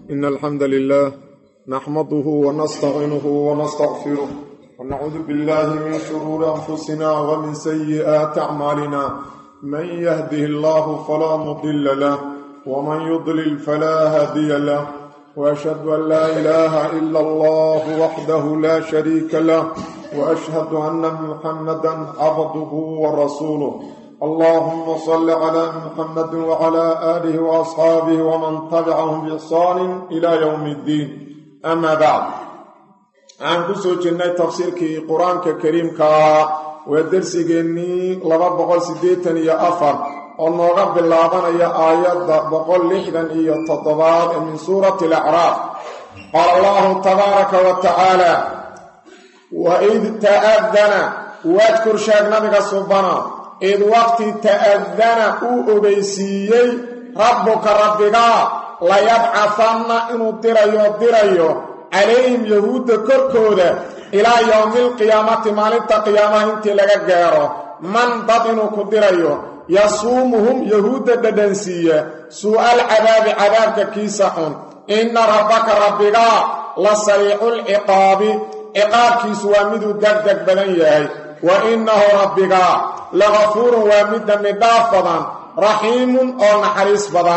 إن الحمد لله نحمده ونستعينه ونستغفره ونعوذ بالله من شرور أنفسنا ومن سيئات أعمالنا من يهده الله فلا مضل له ومن يضلل فلا هادي له وأشهد أن لا إله إلا الله وحده لا شريك له وأشهد أن محمدا عبده ورسوله اللهم صل على محمد وعلى آله وأصحابه ومن تبعهم بإحسان إلى يوم الدين أما بعد عن كسو جنة تفسير كي قرآن كريم ودرس جني لبقل سديتن يا أفر ونغب اللعبان يا آيات بقل لحدا يا تطبات من سورة الأعراف قال الله تبارك وتعالى وإذ تأذن واذكر شاك نبيك سبحانه إذ وقت تأذن أبيسيي ربك ربك لا يبعثن إنو دريو عليهم يهود كركودة إلى يوم القيامة مالت قيامة انت لغا من ضدنو كدريو يصومهم يهود ددنسية سوء العذاب عذابك كيسحون إن ربك ربك لسريع العقاب عقاب كيسوامد دقدق بلنيهي وإنه ربك لغفور ومد مدافضا رحيم أو نحريس بضا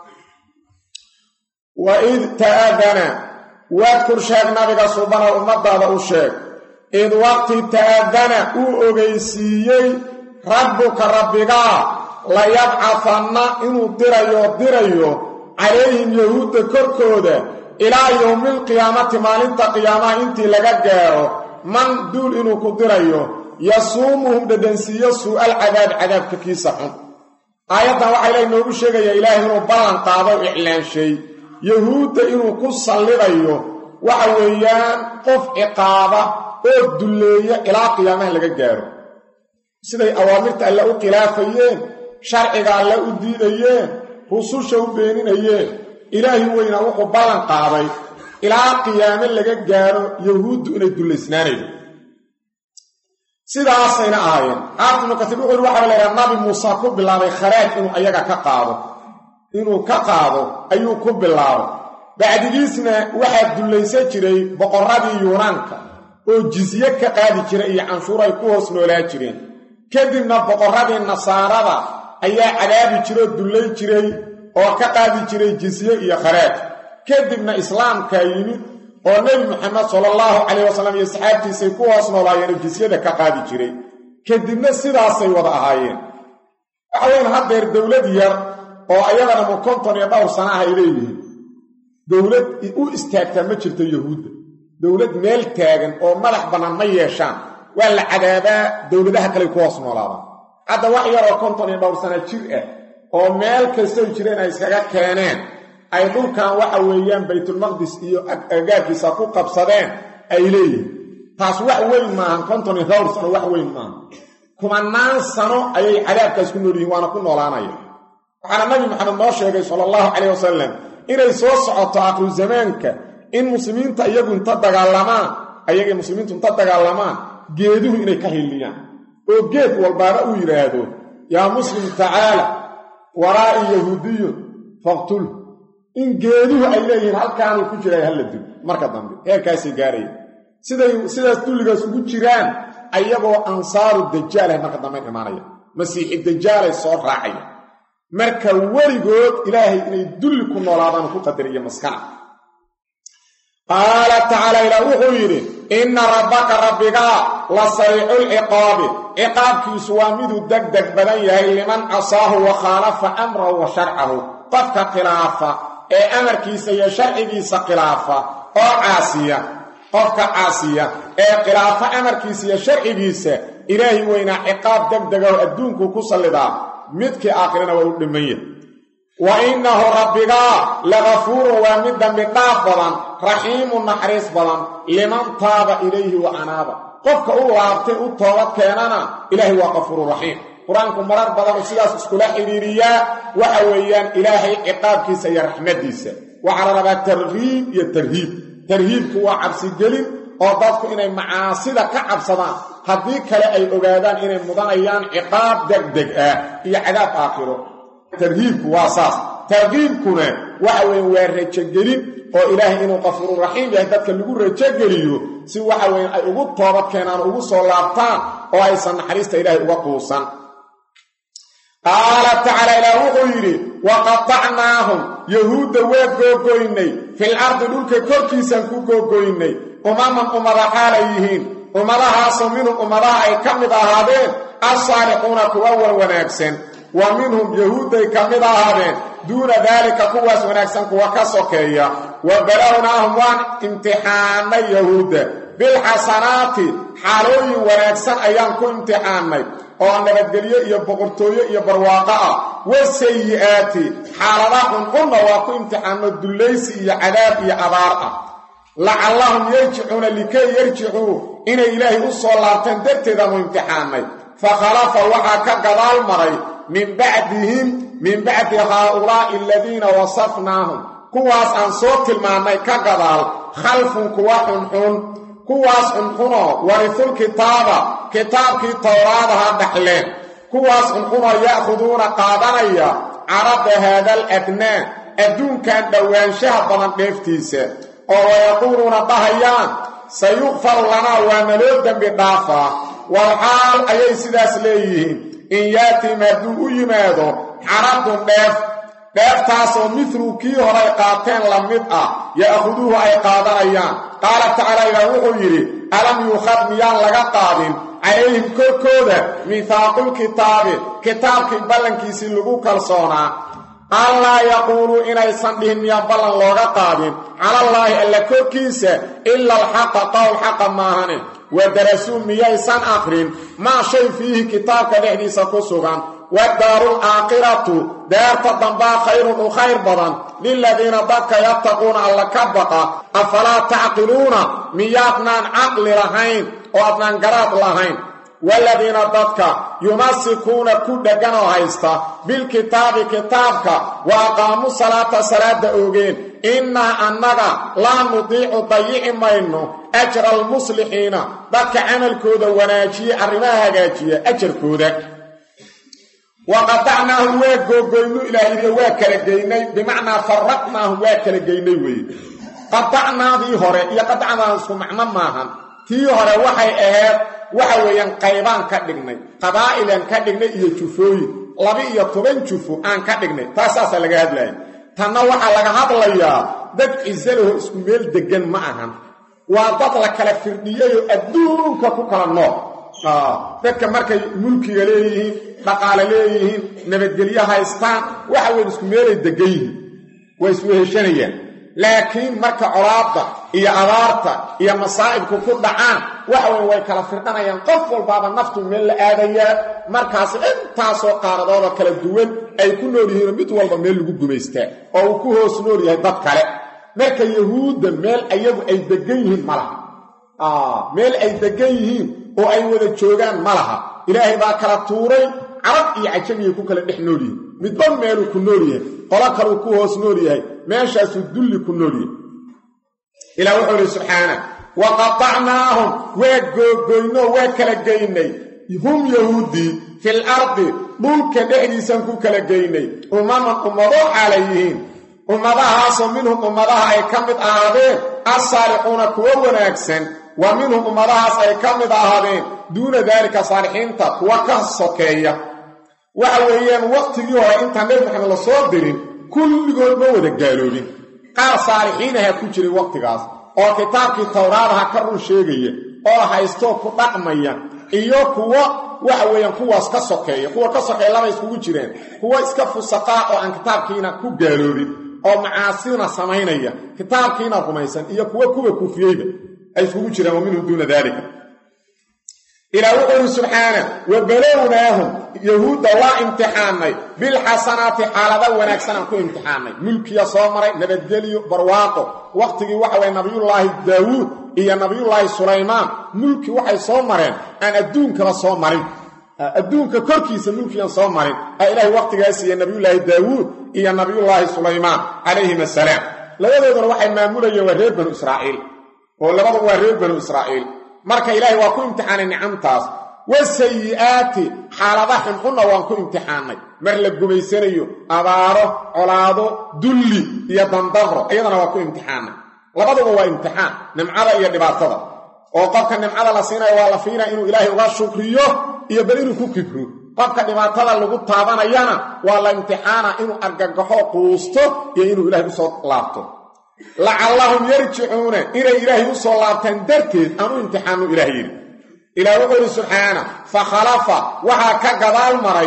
وإذ تأذن واذكر شيخ نبيك سبحانه ومضى هذا الشيخ إذ وقت تأذن أغيسيي ربك ربك لا يبعثن إنو دريو عليهم يهود كركودة إلى يوم القيامة مالنت قيامة انت لغا من دول إنو كدريو يصومهم ددنسية سوء العذاب عذاب كيسحهم آياتنا وحيلا إنه بشيء يا إلهي إنه بلان قاضوا إعلان شيء يهود إنه كسا لغيو وحويان قف إقابة ودلية إلى قيامة لغا سيدي أوامرت ألا أقلافيين شرعك ألا أديديين رسوشه بينينيين إلهي وإنه وحو بلان قاضي إلى قيامة لغا يهود إنه دلسناني sidaasayna ahaayeen aadna ka tibu waxa la yiraahdaa nabi Muuse ku bilaabay kharaaj inuu ayaga ka qaado ayuu ku bilaabay bacdigiisna waxa dulaysan jiray boqoradii Yunaanka oo jizye ka qaadi jiray iyo canshuuray ku hoos noolaa jireen kadibna boqoradii Nasaarada ayaa cadaabi jiray dulay jiray oo ka qaadi jiray jizye iyo kharaaj kadibna islaamka yimid oo nabi Muhammad sallallahu alayhi wasallam iyo saxaabtiisa ku hoos noolaayeen jizyada ka qaadi jiray kadibna sidaasay wada ahaayeen waxaan hadeer dawlad yar oo ayadana mu konton iyo dhowr sano ah ileeyihiin dawlad u istaagta ma jirto yahuud dawlad meel taagan oo madax banaan ma yeeshaan waa la cadaabaa dawladaha kale ku hoos noolaada hadda wax yar oo konton iyo dhowr sano jir ah oo meel kasta jireen ay iskaga keeneen ay dhulkan waxa weeyaan baytul maqdis iyo agaarkiisa ku qabsadeen ay leeyihiin taas wax weyn maahan konton iyo dhowr sano wax weyn maahan kumanaan sano ayay cadaabkaas ku nool yihiin waana ku noolaanaya waxaana nabi maxamed noo sheegay sallallahu alayhi wasallam inay soo socoto aakhir zamaanka in muslimiinta iyagu inta dagaalamaan geeduhu inay ka hiliyaan oo geed walbaaba uu yiraahdo yaa muslim tacaala waraa'i yahuudiyun faqtul in geeduhu ay leeyihiin halkaan ku jiray hal dib marka dambe heerkaasi gaaray sidaas duligaas ugu jiraan ayagoo ansaaru dajaal marka dambe imaanaya masiixi dajaal ay soo raacay marka warigood ilaahay inay dulli ku noolaadaan ku qadariyo maskana qaala ta'ala ila wuxuu inna rabbaka rabbika la sari'ul iqaabkiisu waa midu degdeg badan yahay liman asaahu wa khalafa amrahu wa shar'ahu qofka khilaafa ee amarkiisa iyo sharcigiisa khilaafa oo qofka caasiya ee khilaafa amarkiisa iyo sharcigiisa ilaahi weyna ciqaab degdeg oo adduunku ku salidaa midkii aakhirana waa u dhimanaya wa innahu rabbika laghafuurun wa middan bidaafadan rahiimun nahariis badan liman taaba ilayhi wa anaaba qofka uu laabtay u toobad keenana ilaahi waa ghafuurur rahiim quraanku marar badan sidaas iskula xiriiriya waxa weeyaan ilaahay ciqaabkiisa iyo raxmadiisa waxa la rabaa tarhiib iyo tarhiibku waa cabsi gelin oo dadku inay macaasida ka cabsadaan haddii kale ay ogaadaan inay mudanayaan ciqaab degdeg ah iyo cadaab aakhiro ترهيب واساس targiibkuna waxa weyn waa rajagelin oo ilaahay inuu qafuur raxiim yahay dadka lagu rajageliyo si waxa weyn ay ugu toobad keenaan ugu soo laabtaan oo aysan naxariista ilaahay uga quusan qaala tacaala ilaa wuxuu yidhi waqatacnaahum yahuudda waa googoynay fil ardi dhulka korkiisaan ku googoynay umaman ummada xaalay yihiin ummadahaasoo minhum ummadaha ay ka mid ahaadeen assaaliquuna kuwa wanaagsan wa minhum yahuudday ka mid ahaadeen duuna daalika kuwaas wanaagsan kuwa ka sokeeya wa balownaahum waan imtixaannay yahuudda bilxasanaati xaalooyin wanaagsan ayaan ku imtixaannay oo nabadgelyo iyo boqortooyo iyo barwaaqo ah wasayi'aati xaalada xunxunna waa ku imtixaanno dullaysi iyo cadaab iyo abaar ah lacallahum yarjicuuna likay yarjicuu inay ilaahay u soo laabtaan darteedaanu imtixaannay fakhalafa waxaa ka gadaal maray min bacdi haaulaa'i aladiina wasafnaahum kuwaas aan soo tilmaannay ka gadaal khalfun kuwa xunxun kuwaas xunxunoo warisulkitaaba kitaabkii towraadaha dhaxleen kuwaas xunxunoo ya'khuduuna qaadanaya carada haadal adnaa adduunkan dhowaanshaha badan dheeftiisa oo wayaquuluuna dhahayaan sayukfaru lanaa waa naloo dembi dhaafaa walxaal ayay sidaas leeyihiin in yaatim hadduu u yimaado caradun dheeftaasoo midlu kii horay qaateen la mid ah ya'khuduuhu ay qaadanayaan qaala tacaala ilaah wuxuu yidhi alam yuukhad miyaan laga qaadin calayhim korkooda miihaaqulkitaabi kitaabkii ballankiisii lagu kalsoonaa allaa yaquuluu inaysan dhihin miyaan ballan looga qaadin calallaahi alla korkiisa ila alxaqa qowl xaqa maahane wadarasuu miyaysan aqrin maa shay fiihi kitaabka dhexdiisa ku sugan waddaaru alaakhiratu daarta dambaa khayrun u khayr badan liladiina dadka yattaquuna alla ka baqa afalaa tacqiluuna miyaadnaan caqli lahayn oo adnaan garaad lahayn والذين ضدك يمسكون كل جنو هيستا بالكتاب كتابك وأقاموا صلاة أوجين إنا أنك لا نضيع ضيع منه أجر المصلحين ضدك عمل كود وناجي أرماها جاجية أجر كودك وقطعناه وقوقينو إلهي وكالجيني بمعنى فرقناه وكالجيني قطعنا ذي هوري يقطعنا سمعنا معهم تي هوري وحي أهاب waxa weeyaan qaybaan ka dhignay qabaa'ilan ka dhignay iyo jufooyin 12 jufo aan ka dhignay taasaas laga hadlay tanna waxa laga hadlayaa dad isalaho isku meel degan ma ahan waa dad la kala firdhiyo adduunka ku kala nooc dadka markay mulkiga leeyihiin dhaqaale leeyihiin nabadgelyo haystaan waxa weyn isku meel degan yihiin way isku heshanayaan laakiin marka colaadda iyo abaarta iyo masaa'ibku ku dhacaan waxa way kala firdhanayaan qof walbaaba naftu meel la aadaya markaas intaasoo qaaradooda kala duwan ay ku nool yihiin mid walba meel lagu gumaystaa oo uu ku hoos nool yahay dad kale marka yahuudda meel ayagu ay degan yihiin malaha meel ay degan yihiin oo ay wada joogaan malaha ilaahay baa kala tuuray carab iyo cajabiye ku kala dhex nool yihiin midba meelu ku nool yahay qola kale ku hoos nool yahay meeshaasu dulli ku nool yahay ilaa wuxuu subxaana وقطعناهم وقوقينو وكلا جيني هم يهودي في الأرض ملك دحديسان كلا جيني أمضوا عليهم أمضاها منهم أمضاها أي كمد آهدين الصالحون كوون أكسن ومنهم أمضاها أي كمد آهدين دون ذلك صالحين وكالسكية وحويين وقت يوها انت نبي محمد الله صدرين كل قول مودة قالولين قال صالحين هي كجري وقت قاس oo kitaabkii tawraadaha ka run sheegaya oo haysto ku dhaqmaya iyo kuwa waxa weeyaan kuwaas ka sokeeya kuwa ka sokeeya laba iskugu jireen kuwa iska fusaqa oo aan kitaabkiina ku gaaloobin oo macaasina sameynaya kitaabkiina rumaysan iyo kuwa kufiyayba ay iskugu jireen minhu duuna dalika ila wuxuu subhanahu wa balawnaahum yahuuda waa imtixaanay bil hasanati halada wanaagsan ku imtixaanay mulkiya soo maray nabadgeliyo barwaaqo waqtigii waxa way nabiyullaahi daawud iyo nabiyullaahi sulaymaan mulki waxay soo mareen aan adduunka soo marin adduunka korkiisa mulkiyan soo marin ilaahay waqtigaas iyo nabiyullaahi daawud iyo nabiyullaahi sulaymaan alayhi asalaam labadooduna waxay maamulayeen reer banu israa'iil oo labadu waa reer banu israa'iil marka ilaahay waa ku imtixaanay nicamtaas wasayi'aati xaalada xunxunna waan ku imtixaannay mar la gumaysanayo abaaro colaado dulli iyo dandaro iyadana waa ku imtixaannay labaduba waa imtixaan nimcada iyo dhibaatada oo qofka nimcada la siinayo waa la fiinaa inuu ilaahay uga shukriyo iyo bal inuu ku kibro qofka dhibaatada lagu taabanayana waa la imtixaana inuu argagaxo quusto iyo inuu ilaahay usoo laabto lacallahum yarjicuuna inay ilaahay usoo laabtaan darteed aanu imtixaanu ilaahay yidhi ilaah wuxuu yidhi subxaana fakhalafa waxaa ka gadaal maray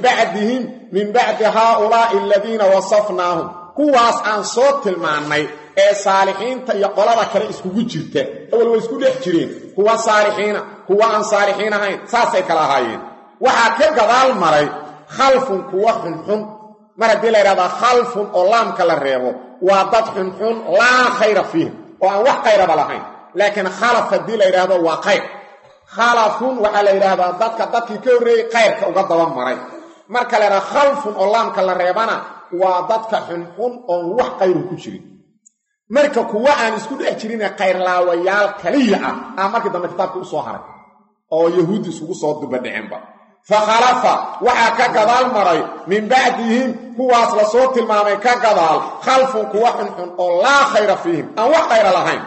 min bacdi haaulaa'i aladiina wasafnaahum kuwaas aan soo tilmaannay ee saalixiinta iyo qolada kale iskugu jirta awal way isku dhex jireen kuwa saalixiina kuwa aan saalixiin ahayn saasay kala ahaayeen waxaa ka gadaal maray khalfun kuwa xunxun mar haddii la yidhahdaa khalfun oo laamka la reebo waa dad xunxun laa khayra fiihim oo aan wax kayraba lahayn laakiin khalaf haddii la yidhaahdo waa khayr khalafun waxaa la yidhaahdaa dadkii ka horreeyey kayrka uga daba maray marka la yidhahda khalfun oo laamka la reebana waa dadka xunxun oon wax kayru ku jirin marka kuwa aan isku dhex jirine kayrlaawayaal kaliya ah markii dambe kitaabka u soo haray oo yahuudi isugu soo dubadhiceenba fakhalafa waxaa ka gadaal maray min bacdihim kuwaas la soo tilmaamay ka gadaal khalfun kuwa xunxun oo laa khayra fiihim aan wax khayra lahayn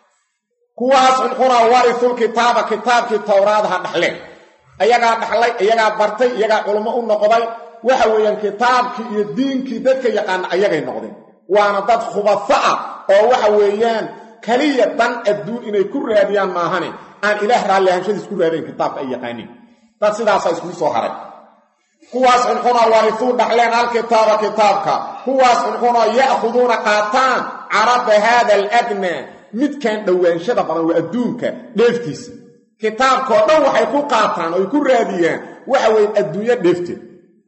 kuwaas xunxunaa warisul kitaaba kitaabkii towraadaha dhaxleen ayagaa dhaxlay iyagaa bartay iyagaa culummo u noqday waxa weeyaan kitaabkii iyo diinkii dadka yaqaana ayagay noqdeen waana dad khubafo ah oo waxa weeyaan kaliya dan adduun inay ku raadiyaan maahane aan ilaah raalli ahaanshadiis ku raadayn kitaabka ay yaqaaniin dad sidaasaa iskugu soo haray kuwaas xunxunaa warisuu dhaxleen alkitaaba kitaabka kuwaas xunxunoo ya'khuduuna qaataan carada haada aladnaa midkaan dhowaanshada badan waa adduunka dheeftiisa kitaabkao dhan waxay ku qaataan oo ay ku raadiyaan waxa weeye adduunyo dheefteed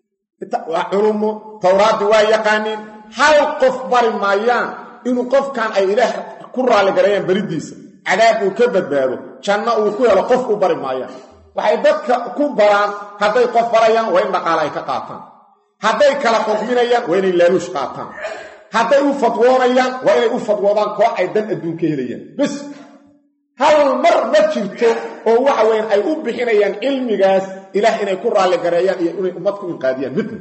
waa culumo towraaddii waa yaqaaniin hal qof bari maayaan inuu qofkan ay ilaah ku raalligareeyaan beridiisa cadaab uu ka badbaado janno uu ku helo qof u bari maayaan waxay dadka ku baraan hadday qof barayaan waa in dhaqaale ay ka qaataan hadday kala xukminayaan waa inay laaluush qaataan hadday u fadwoonayaan waa inay u fadwoodaan koox ay dan adduun ka helayaan bes hal mar ma jirto oo waxa weyan ay u bixinayaan cilmigaas ilaah inay ku raalligareeyaan iyo inay ummad ku inqaadiyaan midna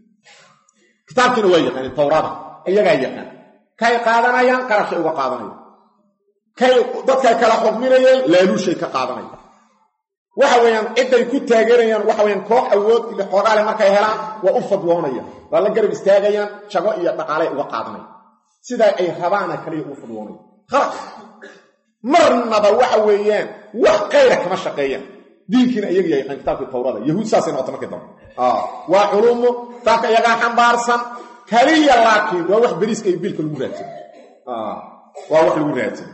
kitaabkiina waa yaqaaneen towraada iyagaa yaqaan kay qaadanayaan qarashay uga qaadanayaan kay dadkay kala xukminayeen laaluushay ka qaadanayaan waxa weeyaan cidday ku taageerayaan waxa weeyaan koox awood iyo xoogaale markay helaan waa u fadwoonayaan waa la garab istaagayaan jago iyo dhaqaalay uga qaadanayaan sidaa ay rabaana kaliya ugu fadwoonayaan khalas marnaba waxa weeyaan wax kayra kama shaqeeyaan diinkiina iyaga yaqaan kitaabkii towrada yahuud saasay noqota markii dambe waa culumo dadka iyagaa xambaarsan kaliya laakiin waa wax beriiska iyo biilka lagu raadsan waa wax lagu raadsan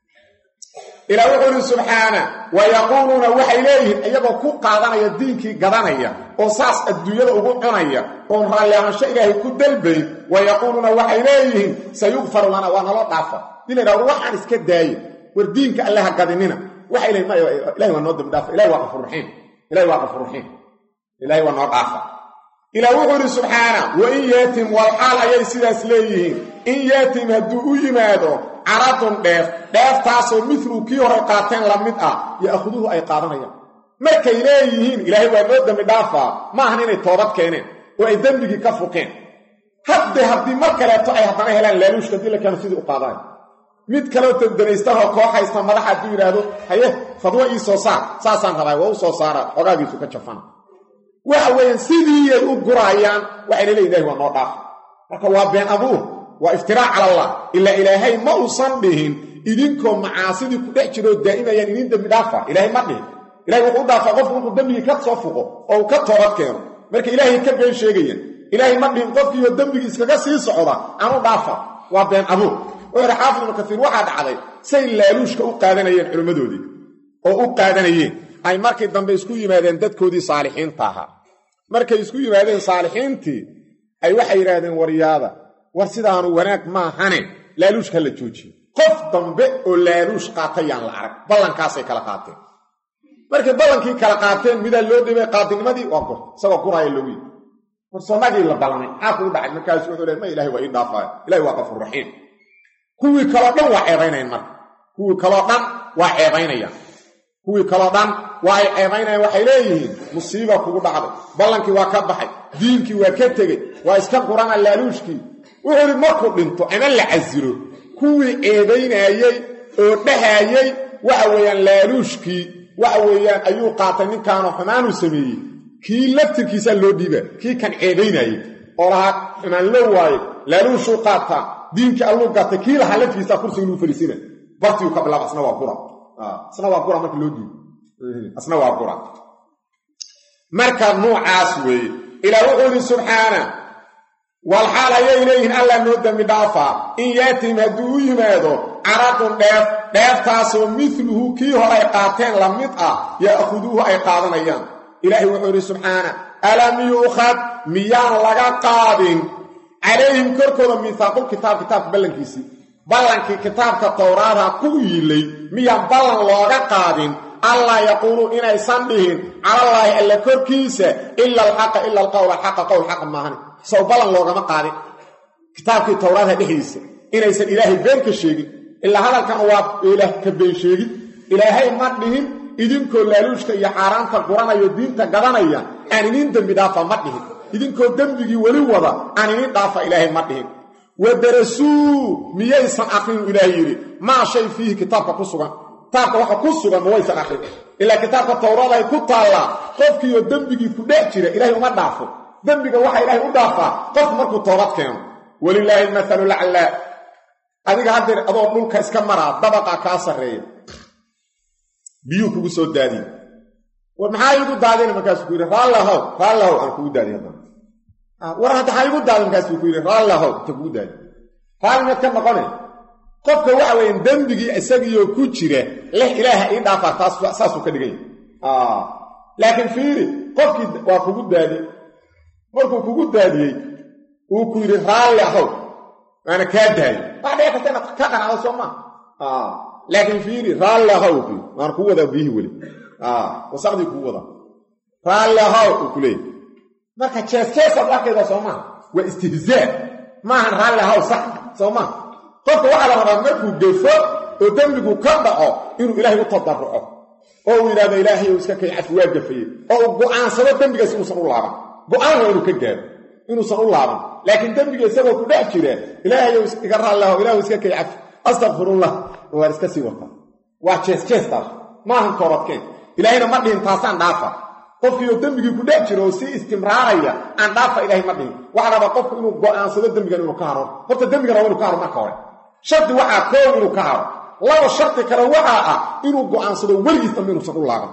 ilaa wuxuu yidhi subxaana wayaquuluuna waxay leeyihiin iyagoo ku qaadanaya diinkii gadanaya oo saas adduunyada ugu cunaya oon raalli ahaansho ilaahay ku dalbayn wayaquuluuna waxay leeyihiin sayukfaru lana waa naloo dhaafa dii la yidhahdo waxaan iska daaye war diinka alle ha gadinina waxay leeyihin maya ilahay waa noo dambi dhaafa ilahay waa qafuurraxiim ilahay waa qafuurraxiim ilahay waa noo dhaafa ilaa wuxuu yidhi subxaana wain yaatim walxaal ayay sidaas leeyihiin in yaatim hadduu u yimaado caradun dheeftaasoo midluu kii hore qaateen la mid ah ya'khuduhu ay qaadanayaan markay leeyihiin ilaahay waa noo dembi dhaafaa ma ahan inay toobad keeneen oo ay dembigii ka fuqeen haddii mar kaleeto ay haddana helaan laaluushka haddii la keeno sidii u qaadaan mid kaleo danaystanoo koox haysta madaxa hadduu yidhaahdo haye fadwo ii soo saar saasaan rabaa waa u soo saara xogaagiisu ka jafana waxa weeyaan sidiiyay u guraayaan waxayna leeyihin ilahay waa noo dhaafa marka waa been abuur waa iftiraac cala allah ilaa ilaahay ma uusan dhihin idinkoo macaasidii ku dhex jiroo daa'imayaan idin dembi dhaafa ilaahay ma dhihin ilahay wuxuu u dhaafaa qofku markuu dembigii ka soo fuqo oo uu ka toobad keeno marka ilaahay ka been sheegayaan ilaahay ma dhihin qofkiiyo dembigii iskaga sii socda aan u dhaafa waa been abuur wuxuu yidhi xaafid ibnu kasiir waxaa dhacday say laaluushka u qaadanayeen culimmadoodii oo u qaadanayeen ay markii dambe isku yimaadeen dadkoodii saalixiinta ahaa markay isku yimaadeen saalixiintii ay waxay yidhaahdeen waryaada war sidaanu wanaag maahane laaluushka la joojiyo qof dambe oo laaluush qaatayaan la arag ballankaasay kala qaateen markay ballankii kala qaateen midaa loo dhibay qaadinimadii waa gor isagoo guraaya loogu yidhi warsoonagii la ballamay maxaa kugu dhacay markaasu wuxuu leey ma ilahay waa ii dhaafaayo ilahay waa qafuurraxiim kuwii kaloo dhan waa ceebaynayaan marka kuwii kaloo dhan waa ceebaynayaan kuwii kaloo dhan waa ay ceebaynayaan waxay leeyihiin musiiba kugu dhacday ballankii waa ka baxay diinkii waa ka tegey waa iska qurana laaluushkii wuxuu yidhi markuu dhinto ama la casilo kuwii ceebaynayey oo dhahayey waxa weeyaan laaluushkii waxa weeyaan ayuu qaatay ninkaanoo xumaanuu sameeyey kii laftirkiisaa loo dhiibaa kii kan ceebaynayey oo lahaa xumaan loo waaye laaluushuu qaataa diinkii alluu gatay kii lahaa laftigiisaa kursiga inuu fariisina bartiiu ka bilaaba asna waa gura marka loo dhiibo asna waa gura marka noocaas weeye ilaa wuxuu yidhi subxaana walxaal ayay leeyihiin allah noo dembi dhaafaa in yaatihim hadduu u yimaado caradun dheeftaasoo miluhu kii hore ay qaateen la mid ah ya'khuduuhu ay qaadanayaan ilaahay wuxuu yidhi subxaana alam yuukhad miyaan laga qaadin calayhim korkooda miihaaqulkitaab kitaabka ballankiisii ballankii kitaabka towraada ku yiilay miyaan ballan looga qaadin allaa yaquuluu inaysan dhihin calallaahi alla korkiisa ila alxaqa ila alqowla xaqa qowl xaqa maahani sow ballan loogama qaadin kitaabkii towraadha dhexdiisa inaysan ilaahay been ka sheegin ilaa hadalkan waa ilaah ka been sheegin ilaahay ma dhihin idinkoo laaluushka iyo xaaraanta guranayo diinta gadanaya aan iniin dembi dhaafa ma dhihin idinkoo dembigii weli wada aan iniin dhaafa ilaahay ma dhihin wadarasuu miyaysan aqrinu ilaahay yidhi maa shay fiihi kitaabka ku sugan kitaabka waxa ku sugan ma waysan aqrin ilaa kitaabka towraada ay ku taallaa qofkiioo dembigii ku dhex jira ilaahay uma dhaafo dembiga waxaa ilaahay u dhaafaa qof markuu toobad keeno walilaahi almathalu laclaa adiga haddeer adoo dhulka iska maraa dabaqa kaa sarreeya biyuu kugu soo daadiye war maxaa iigu daadina markaasuu ku yidhi raallahow aan kugu daadiy haddana war hadda maxaa iigu daadin markaasuu ku yidhi raallahow inta kugu daadiy raalli maad ka noqone qofka waxa weeyaan dembigii isagiioo ku jira leh ilaaha ii dhaafaa taas saasuu ka dhigan yahay laakiin fiiri qofkii waa kugu daadiyey markuu kugu daadiyey uu ku yidhi raalli ahow waana kaa daayo wax dhici karta inaad ka qanacdo soo maa laakiin fiiri raalli ahow ku yidhi waan kuu wadaa biyihii weli wasaqdii kuu wadaa raalli ahow uu ku leeyahy marka jees-jeesaad arkayda soo maha waa istihzaa maahan raalli ahow sax soo maha qofka waxaa la rabaa markuu gefo oo dembigu ka dhaco inuu ilaahay u tadarruco oo uu yidhahdo ilaahay ou iska kay cafi waa gafayey oo uu go'aansado dembigaas inuusan u laaban go'aan waa inuu ka gaaro inuusan u laaban laakiin dembiga isagoo ku dhex jira ilaahay ou iga raallaho ilaahu iska kay cafi astakfirullah waan iska sii wataa waa jees-jeestaas maahan toobadkeen ilaahayna ma dhihin taasaan dhaafa qofkiioo dembigii ku dhex jira oo sii istimraaraya aan dhaafa ilaahay ma dhihin waxaa rabaa qofku inuu go'aansado dembigan inuu ka haro horta dembigan waa inuu ka haro marka hore shardi waxaa koow inuu ka haro laba shardi kale waxaa ah inuu go'aansado weligiis dambe inuusan u laaban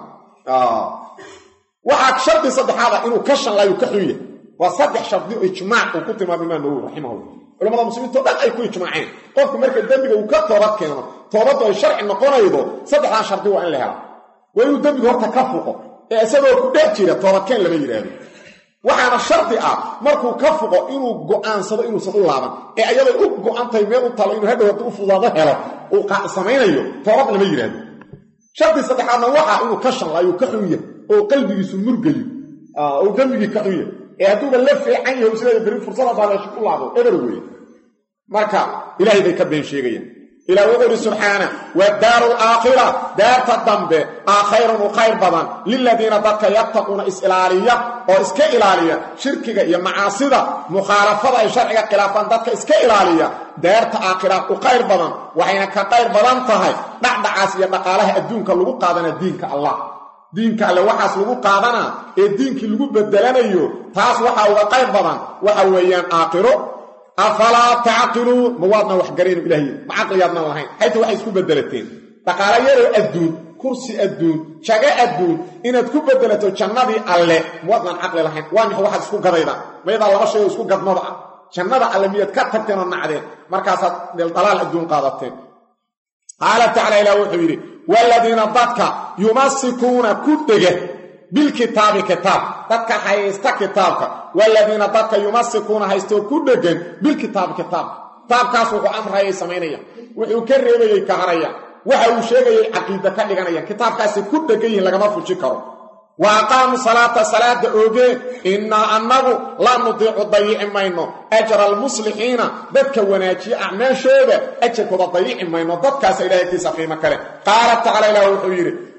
waxaa shardi saddexaad ah inuu ka shanlaayo ka xun yahay waa saddex shardi oo ijmaac uu ku tilmaamay imaam nawowi raximahullah culamada muslimiintao dhan ay ku ijmaaceen qofku marka dembiga uu ka toobad keeno toobaddu ay sharci noqonaydo saddexdaa shardi waa in la hela waa inuu dembiga horta ka fuqo ee isagoo ku dhex jira toobadkeen lama yidhaahdo waxaana shardi ah markuu ka fuqo inuu go'aansado inuusan u laaban ee ayaday u go'antahay meel u talo inuu hadhow hadduu u fudaado helo uu samaynayo toobad lama yidhaahdo shardi saddexaadna waxaa inuu ka shanlaayo ka xun yahay oo qalbigiisu murgayo oo dembigii ka xun yahay ee hadduuba la fiican yahay isleeda beri fursada baadeesho ku laabo eber weeye marka ilaahay bay ka been sheegayaan ilaa wuxuu yidhi subxaana waddaaru alaakhira daarta dambe khayrun u khayr badan liladiina dadka yattaquuna is-ilaaliya oo iska ilaaliya shirkiga iyo macaasida mukhaalafada ay sharciga khilaafaan dadka iska ilaaliya daarta aakhira u khayr badan waxayna ka khayr badan tahay dhacdhacaas iyo dhaqaalaha adduunka lagu qaadana diinka allah diinka alle waxaas lagu qaadanaa ee diinkii lagu bedelanayo taas waxaa uga khayr badan waxa weeyaan aakhiro afalaa tacqiluun ma waadna wax garayno ilaahiy ma caqliyaadnan lahayn xayta waxay isku bedelateen dhaqaala yaroo adduun kursi adduun jago adduun inaad ku bedelato jannadii alle ma waadnan caqli lahayn waa mix waxaad isku gadaydaa mayadaa laba shay oo isku gadmada ah jannada alle miyaad ka tagteen oo nacdeen markaasaad daldalaal adduun qaadateen qaala tacala ilaah wuxuu yidhi waaladiina dadka yumasikuuna ku dhega bilkitaabi kitaab dadka haysta kitaabka waaladiina dadka yumasikuuna haystoo ku dhegan bilkitaabi kitaabkaas wuxuu amrayay samaynayaan wuxuu ka reebayey ka harayaan waxa uu sheegayay caqiida ka dhiganayaan kitaabkaasi ku dhegan yihin lagama fuji karo wa aqaamuu salaata salaada oogeen innaa annagu laa nudiicu dayici mayno ajra almuslixiina dadka wanaajiye acmaashooda ajarkooda dayici mayno dadkaasa ilahay kiisa qiimo kale qaala tacala ilaah wuxuu yidhi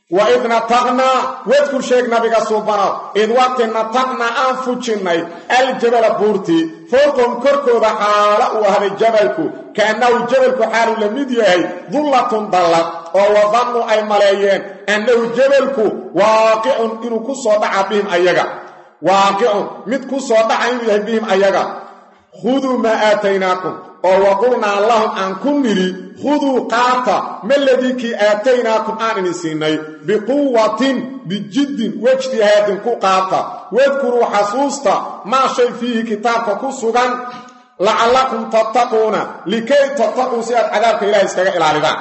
وإذ نطقنا واذكر شيخ نبيك صوبنا إذ وقت نطقنا أنفجنا الجبل بورتي فوقهم كركو حالا وهذا الجبلك كأنه جبلك حال لمديه ظلة ضلت وظنوا أي ملايين أنه جبلك واقع إنه كصدع بهم أيها واقع مد كصدع بهم أيها خذوا ما آتيناكم وقلنا اللهم أنكم لي خذوا قاطة ما الذي كي آتيناكم آنني سيني بقوة بجد واجتهاد قاطة واذكروا حصوصة ما شيء فيه كتابك كسوغا لعلكم تتقون لكي تتقوا سيئة عذابك إلهي اسكاق إلى عربان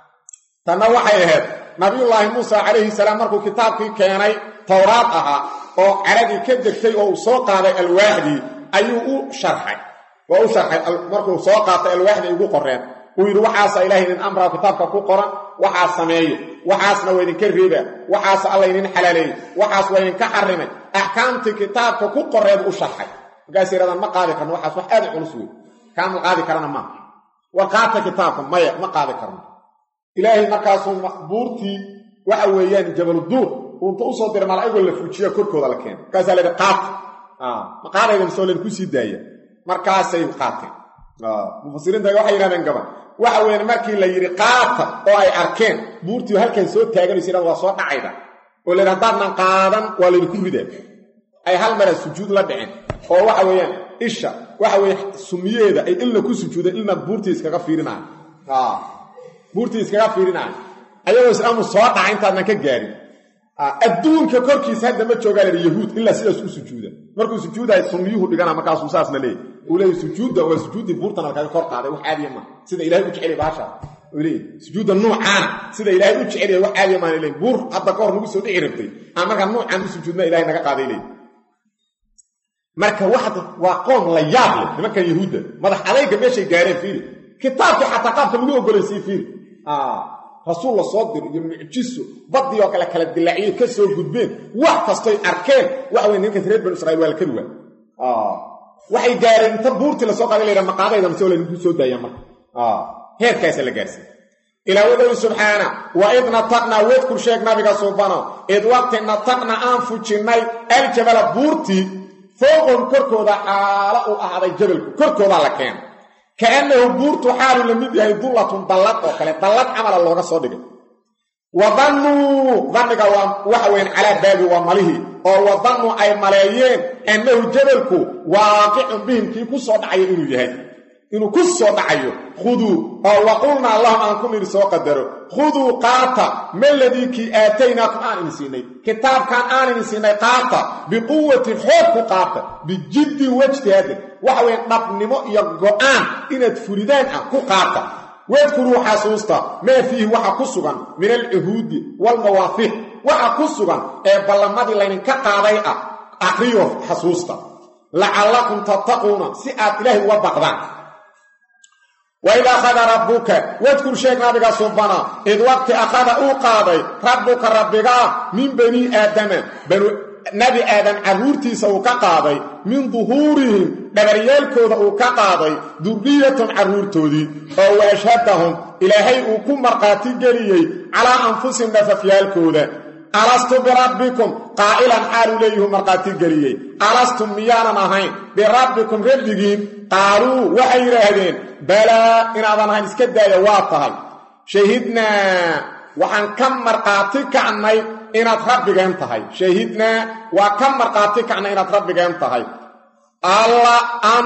تنوحي هذا نبي الله موسى عليه السلام مركو كتابك كياني توراة وعربي كدكتي وصوق هذا الواحد أيوه شرحي وأشرحي مركو سوقات الواحد يقول قرآن ويقول وحاس إلهي من أمره كتابك كو قرآن وحاس سمايه وحاس نوين كريبا وحاس الله ينين حلالي وحاس وين كحرمه أحكامت كتابك كو قرآن أشرحي قاسي رضا ما قاضي كرنا وحاس وحادي عنصوي كان قاضي كرنا ما وقات كتابك ما قاضي كرنا إلهي مركاسو مخبورتي وحويان جبل الدور وانت أصدر ملعيق اللي فوتشيه كركو ذا لكين قاسي لك قاط ما قاضي يمسولين كوسي داية markaasay qaateen mufasiriinta waxay yiraahdeen gaba waxa weyn markii la yiri qaata oo ay arkeen buurtii halkan soo taaganaysa waa soo dhacayda oo la raadaan qaadan waa la ku riday ay hal mar sujuud la dhicin oo waxa weeyaan isha waxa weey sumiyeeda ay illa ku sujuuday ilna buurtii iskaga fiirinaa buurtii iskaga fiirinaa ayagoo islaamu soo dhacay intaadna ka gaarin adduunka korkiisa hadda ma joogaan yahuud illa sidaas u sujuuda markuu sujuuday sumiyuhu dhigana markaas uu saasna leey ولي سجود وسجود بورتنا كان كور قاده wax caadi ma sida ilaahay u jecel baasha ولي سجود النوعان sida ilaahay u jecel wax caadi ma leey buur hadda koor lagu soo dhici rabtay ama kan noocan u sujuudna ilaahay naga qaaday leey marka waxda waa qoom la yaab leh nimanka yahuuda madax adayga meeshay gaareen fiir kitaabka xataa qaabka lagu ogolaysiin fiir rasuul soo dir iyo mucjiso badiyo kala dilaaciyo ka soo gudbeen wax kastay arkeen wax weyn ninka reer bani Israa'iil wal kadwa waxay gaareen inta buurtii la soo qaaday leeyahay maqaadayda masoo leen ku soo daayay marka heerkaas la gaarsiin ila wada subhana wa idna taqna wadkur sheeg nabiga subhana id waqtina taqna aan fujinay al jabal buurti fooqon korkooda xaala u ahaaday jabalku korkooda la keen kaanahu buurtu xaalu lamid yahay dullatun dallad oo kale dallad amal looga soo dhigay وظنوا ظنك وحوين على بابي وماله او وظنوا اي ملايين انه جبلك واقع بهم كي كسو دحاي انو يحيى انو كسو دحاي خذوا او وقلنا اللهم انكم يرسو قدروا خذوا قاطا من الذي كي اتيناكم ان نسيني كتاب كان ان نسيني قاطا بقوه حب قاطا بجد واجتهاد وحوين نبنمو يا غان ان تفريدان كو قاطا واذكروا حصوصتا ما فيه وحا كسغان من العهود والمواثيق وحا كسغان بلمادي لين كقاداي اخريو حصوصتا لعلكم تتقون سئات الله وبقدان واذا اخذ ربك واذكر شيخ نبيك سبحانه اذ وقت اخذ قاداي ربك من بني ادم نبي آدم عرورتيسا وكقاضي من ظهورهم دبريالكودا وكقاضي ذرية عرورتودي أو أشهدهم إلهي وكم مرقاتي قليي على أنفسهم نففيالكودا ألستم بربكم قائلا حالوا ليه مرقاتي قليي ألستم ميانا ماهين بربكم ربكين قالوا وحي رهدين بلا إن أظنها نسكدا يواطها شهدنا وحن كم مرقاتي كعني inaad rabbigan tahay shahidna wa kam marqatika ana inaad rabbigan tahay alla an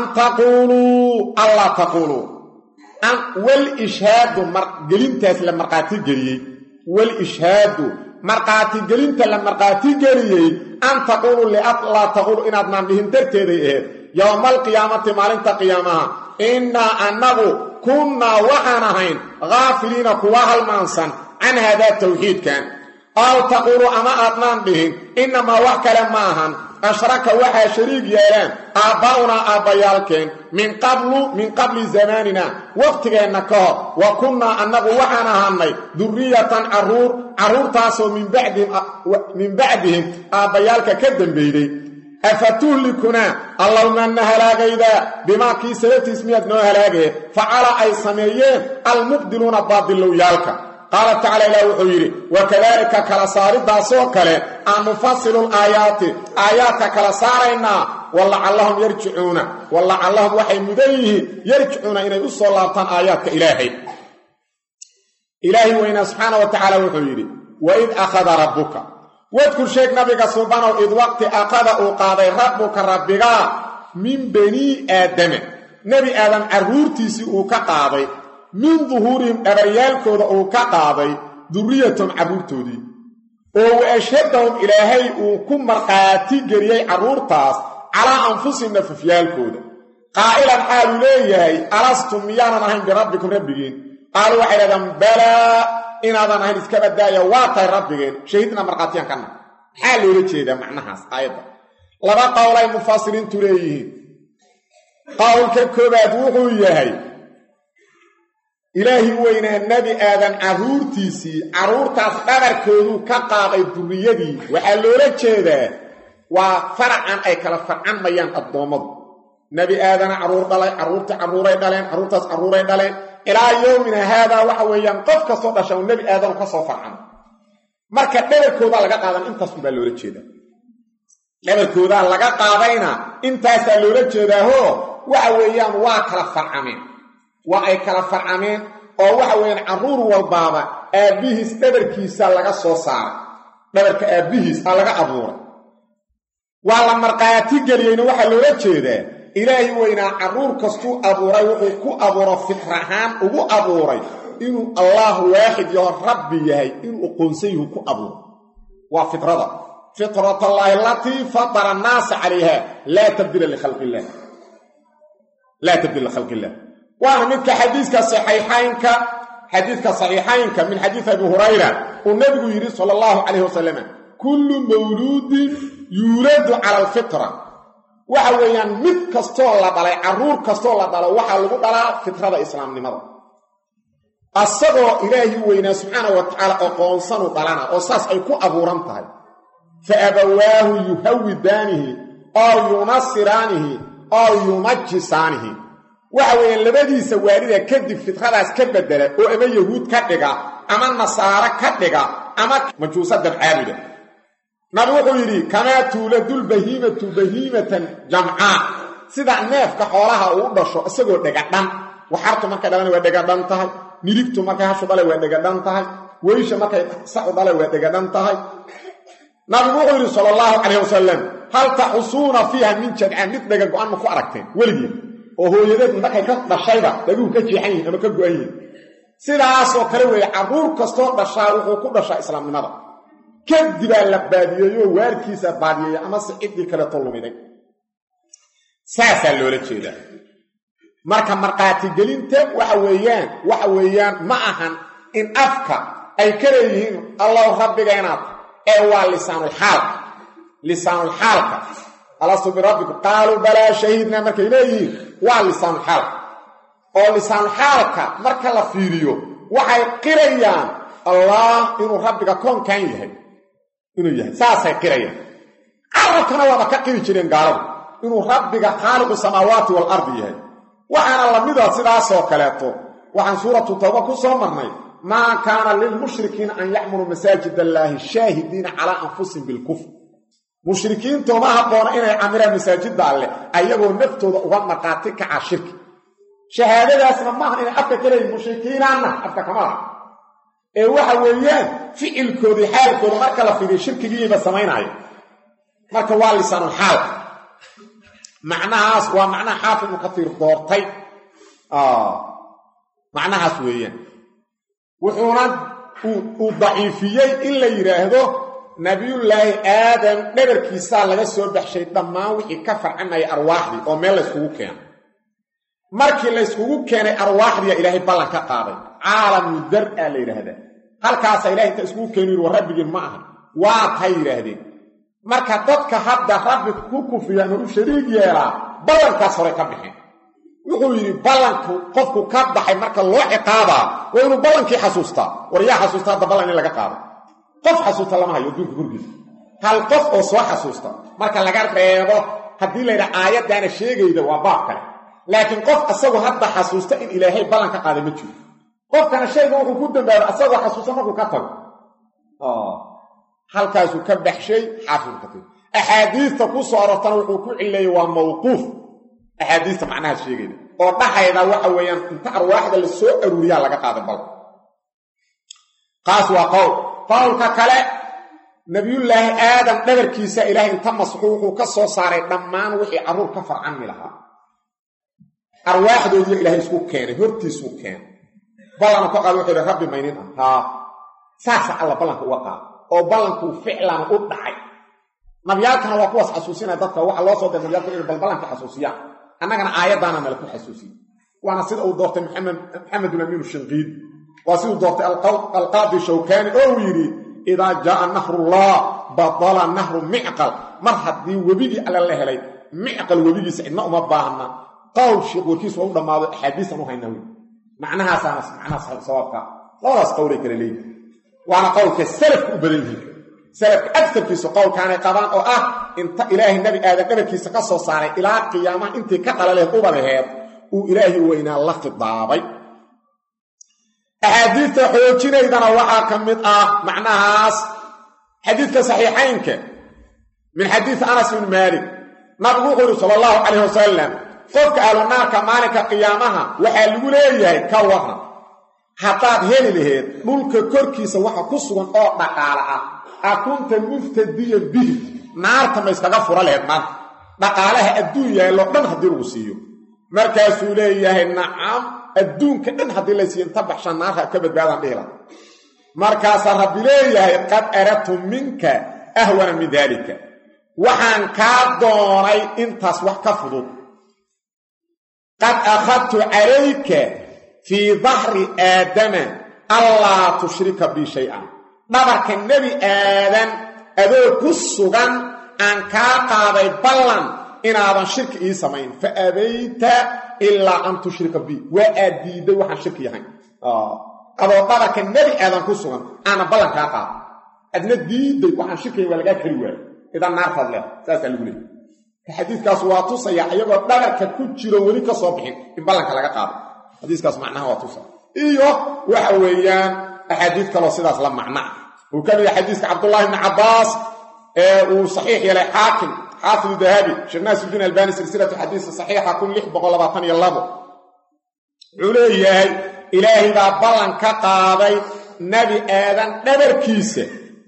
taqulu an wal ishhadu margelintaas la marqaati galiyay wal ishhadu marqaati gelinta la marqaati galiyay an taqulu li alla taqulu inaad naamihin darteeday aheed yawmal qiyaamati maalinta qiyaamaha inna annahu kunna wahanahayn ghafilina kuwa halmansan an hada tawhid kan أو تقولوا أما أطنان بهم إنما وحكا لماهن أشرك وحا شريك يالان آباؤنا آبايالكين من قبل زماننا وقتها نكاه وكنا أنه وحانا هني ذرية عرور تاسو من بعدهم آبايالك كدن بيدي أفتهلكنا اللهم أنها لاغيدا بما كيسلت اسميت نوها لاغي فعلى أي سميين المقدلون باطلوا يالك qaala tacaala ilaah wuxuu yidhi wakadaalika kala saaridaasoo kale aan nufasilu laayaati aayaadka kala saaraynaa walacallahum yarjicuuna walacallahum waxay mudan yihiin yarjicuuna inay u soo laabtaan aayaadka ilaahay ilaahi weynaa subxaana wa tacaala wuxuu yidhi waid akhada rabbuka wadkur sheeg nabiga subanow id waqti akhada uu qaaday rabbuka rabbigaa min banii aadama nebi aadam carruurtiisii uu ka qaaday min duhuurihim dhabaryaalkooda uu ka qaaday durriyatum carruurtoodii oo wa ashhadahum ilaahay uu ku markhaati geliyey carruurtaas calaa anfusihim nafafyaalkooda qaa'ilan xaaluu leeyahay alastum miyaanan ahayn birabbikum rabbigiin qaaluu waxay dhahdaan balaa inaadan ahayn iska badaaya waa tahay rabbigeen shahidna markhaatiyaan kana maxaa loola jeedaa macnahaas aayadda laba qowlay mufasiriintu leeyihiin qowlka koobaad wuxuu yahay ilaahi weynaa nebi aadan carruurtiisii carruurtaas dhabarkooduu ka qaaday durriyadii waxaa loola jeedaa waa faracan ay kala farcan mayaan addoommadu nebi aadana carruur dhalay carruurtii carruuray dhaleen carruurtaas carruuray dhaleen ilaa yowmina haadaa waxa weeyaan qof kastoo dhasha uu nebi aadanu ka soo farcan marka dhabarkoodaa laga qaadan intaas unbaa loola jeedaa dhabarkoodaa laga qaadayna intaasaa loola jeedaahoo waxa weeyaan waa kala farcameen waa ay kala farcameen oo waxa weeyaan carruur walbaaba aabbihiis dhabarkiisa laga soo saaray dhabarka aabbihiis aa laga abuuray waa la markhaati geliyeyna waxaa loola jeedaa ilaahi weynaa carruur kastuu abuuray wuxuu ku abuuro fitra ahaan ugu abuuray inuu allaah waaxid yaho rabbi yahay inuu aqoonsan yuhu ku abuuro waa fitrada fitratallaahi alatii fatara annaasa calayha laa tabdila likhalqi illaah laa tabdila likhalqi illah waana midka xadiiska saxiixaynka min xadiis abi hurayra uu nebigu yidhi sala allahu calayhi wasalam kullu mawluudin yuuladu cala alfitra waxa weeyaan mid kastoo la dhalay carruur kastoo la dhalo waxaa lagu dhalaa fitrada islaamnimada asagoo ilaahi weynaa subxaanahu wa tacaala aqoonsanu dhalana oo saas ay ku abuuran tahay fa abawaahu yuhawidaanihi oo yunasiraanihi oo yumajisaanihi waxa weeyaan labadiisa waalida kadib fitradaas ka bedela oo ama yahuud ka dhiga ama nasaaro ka dhiga ama majuusadan caabuda nabi wuxuu yidhi kamaa tuuladulbahiimatu bahiimatan jamcaa sida neefka xoolaha uu dhasho isagoo dhegadhan waxartu markay dhalana waa dhegadhan tahay miligtu markay hashu dhalay waa dhegadhan tahay weysha markay sacu dhalay waa dhegadhan tahay nabigu wuxuu yidhi sala allahu calayh wasalam hal taxusuuna fiiha min jadcaan mid dhega go-an ma ku aragteen weligiin oo hooyadeed markay ka dhashayba dhaguhu ka jeexan yihiin ama ka go-an yihiin sidaasoo kale weeye carruur kastoo dhashaa wuxuu ku dhashaa islaamnimada kadibaa la baadiyeeyoo waarkiisa baadiyeeya amase ciddii kaleeto lumiday saasaa loola jeedaa marka markhaatigelinta waxa weeyaan ma ahan in afka ay ka leeyihiin allahu rabbigeenaad ee waa lisaanulxaalka alastu birabbikum qaaluu balaa shahidnaa markay leeyihiin waa lisaanulxaalka oo lisaanulxaalka marka la fiiriyo waxay qirayaan allah inuu rabbiga koonkan yahay inuu yahay saasay qirayaan carabkana waaba ka qiri jireen gaaladu inuu rabbiga khaaliqu samaawaati waalardi yahay waxaana lamida sidaasoo kaleeto waxaan suuratu tawba ku soo marnay maa kaana lilmushrikiina an yacmuruu masaajid allaahi shaahidiina calaa anfusihim bilkufr mushrikiinto ma habboona inay camiraan masaajidda alleh ayagoo naftooda uga markhaati kaca shirki shahaadadaasna maaha inay afka ka leeyihin mushrikiinaanna afka kama laha ee waxa weeyaan ficilkoodii xaalkooda marka la fiiriyo shirkigiiba samaynaayo marka waa lisaanulxaalka macnahaas waa macnaha xaafid ibnu kasiir doortay macnahaas weeyaan wuxuuna uu daciifiyey in la yidhaahdo nabiyullaahi aadam dhabarkiisaa laga soo baxshay dhammaan wixii ka farcanaya arwaaxdii oo meel layskugu keenay markii layskugu keenay arwaaxdiiya ilaahay ballan ka qaaday caalamu dar-a la yidhaahdaa halkaasaa ilahay inta iskugu keenu yidhi war rabbigiin ma aha waa tay yidhaahdeen marka dadka hadda rabbi ku kufriyaan oo u shariig yeelaa ballankaas hore ka bixeen wuxuu yidhi ballanku qofku ka baxay marka loo ciqaabaa waa inuu ballankii xasuustaa war yaa xasuusta hadda ballan in laga qaado qof xasuusta lama hayo adduunka korkiisa hal qof oo soo xasuusta marka laga reebo haddii la yidhaha aayaddaana sheegayda waa baab kale laakiin qof isagu hadda xasuusta in ilaahay ballan ka qaaday ma jiro qofkana shayga wuxuu ku dambaabay asagoo xasuusan markuu ka tago halkaasuu ka baxshay xaafidku ka tago axaadiista ku soo arortana wuxuu ku cileeyey waa mawquuf axaadiista macnaha sheegayda oo dhaxayda waxa weeyaan inta arwaaxda la soo aruuriyaa laga qaaday bal qaas waa qowlka kale nabiyullaahi aadam dhabarkiisa ilaahay inta masxuu wuxuu ka soo saaray dhammaan wixii carruur ka farcanmi lahaa arwaaxdoodii ilaahay isku keenay hortiisuu keenay ballanka ka qaad wuxuu yidhi rabbi maynin saasa alla ballanka uga qaada oo ballankuu ficlan u dhacay nabiyaalkana waa kuwaas xasuusinaya dadka waxa loo soo diray nabiyaalku inay balballanka xasuusiyaan annagana aayaddaana nala ku xasuusiye waana sida uu doortay maxamed ulamiinu shinqiid waa siduu doortay alqaadi shawkaani oo uu yidhi idaa jaaa nahrullah badala nahru micqal mar haddii webigii alle la helay micqal webigiisa cidna uma baahna qowl sheekh warkiis waa u dhammaado axaadiisan u haynaa wey macnaha sawaabka labadaas qowlay kala leeyihin waana qowlka salafka u badan yihiin salafka agtarkiisu qowlkaanay qabaan oo ah inta ilaahay nebi aadan dhabarkiisa ka soo saaray ilaa qiyaamaha intii ka dhalaleed ubadaheed uu ilaahay weynaa la khidaabay axaadiista xoojinaydana waxaa ka mid ah macnahaas xadiidka saxiixaynka min xadiidi anas bin maalik nabigu wuxuu yidhi sala allahu calayh wasalam qofka ahlunaarka maalinka qiyaamaha waxaa lagu leeyahay ka waran haddaad heli laheed dhulka korkiisa waxa ku sugan oo dhaqaala ah akunta muftadiyan bihi naarta ma iskaga fura laheed maanta dhaqaalaha adduun yaallo dhan haddii lagu siiyo markaasuu leeyahay nacam adduunka dhan haddii la siiyo inta baxshaan naarta ka badbaadaan dhihila markaasaa rabbi leeyahay qad aradtu minka ahwana min daalika waxaan kaa doonay intaas wax ka fudud qad akhadtu calayka fii dahri aadama allaa tushrika bii shay-an dhabarka nebi aadan adoo ku sugan aan kaa qaaday ballan inaadan shirki ii samayn fa abayta ilaa an tushrika bii waa aad diidday waxaan shirki yahayn adoo dhabarka nebi aadan ku sugan aana ballan kaa qaada adna diidday waxaan shirkiyayn waa lagaa kari waayo idan naartaad leeda saasaa lagu leeyay xadiidkaas waa tusaya iyagoo dhabarka ku jiro weli ka soo bixin in ballanka laga qaado xadiiskaas macnaha waa tusaya iyo waxa weeyaan axaadiid kaloo sidaas la macna uu ka mid yahay xadiiska cabdullaahi ibni cabbaas ee uu saxiix yeelay xaakim xaafidu dahabi sheekh naasirudiin albani silsilatu xadiisa saxiixa 1622 wuxuu leeyahay ilaahay baa ballan ka qaaday nebi aadan dhabarkiisa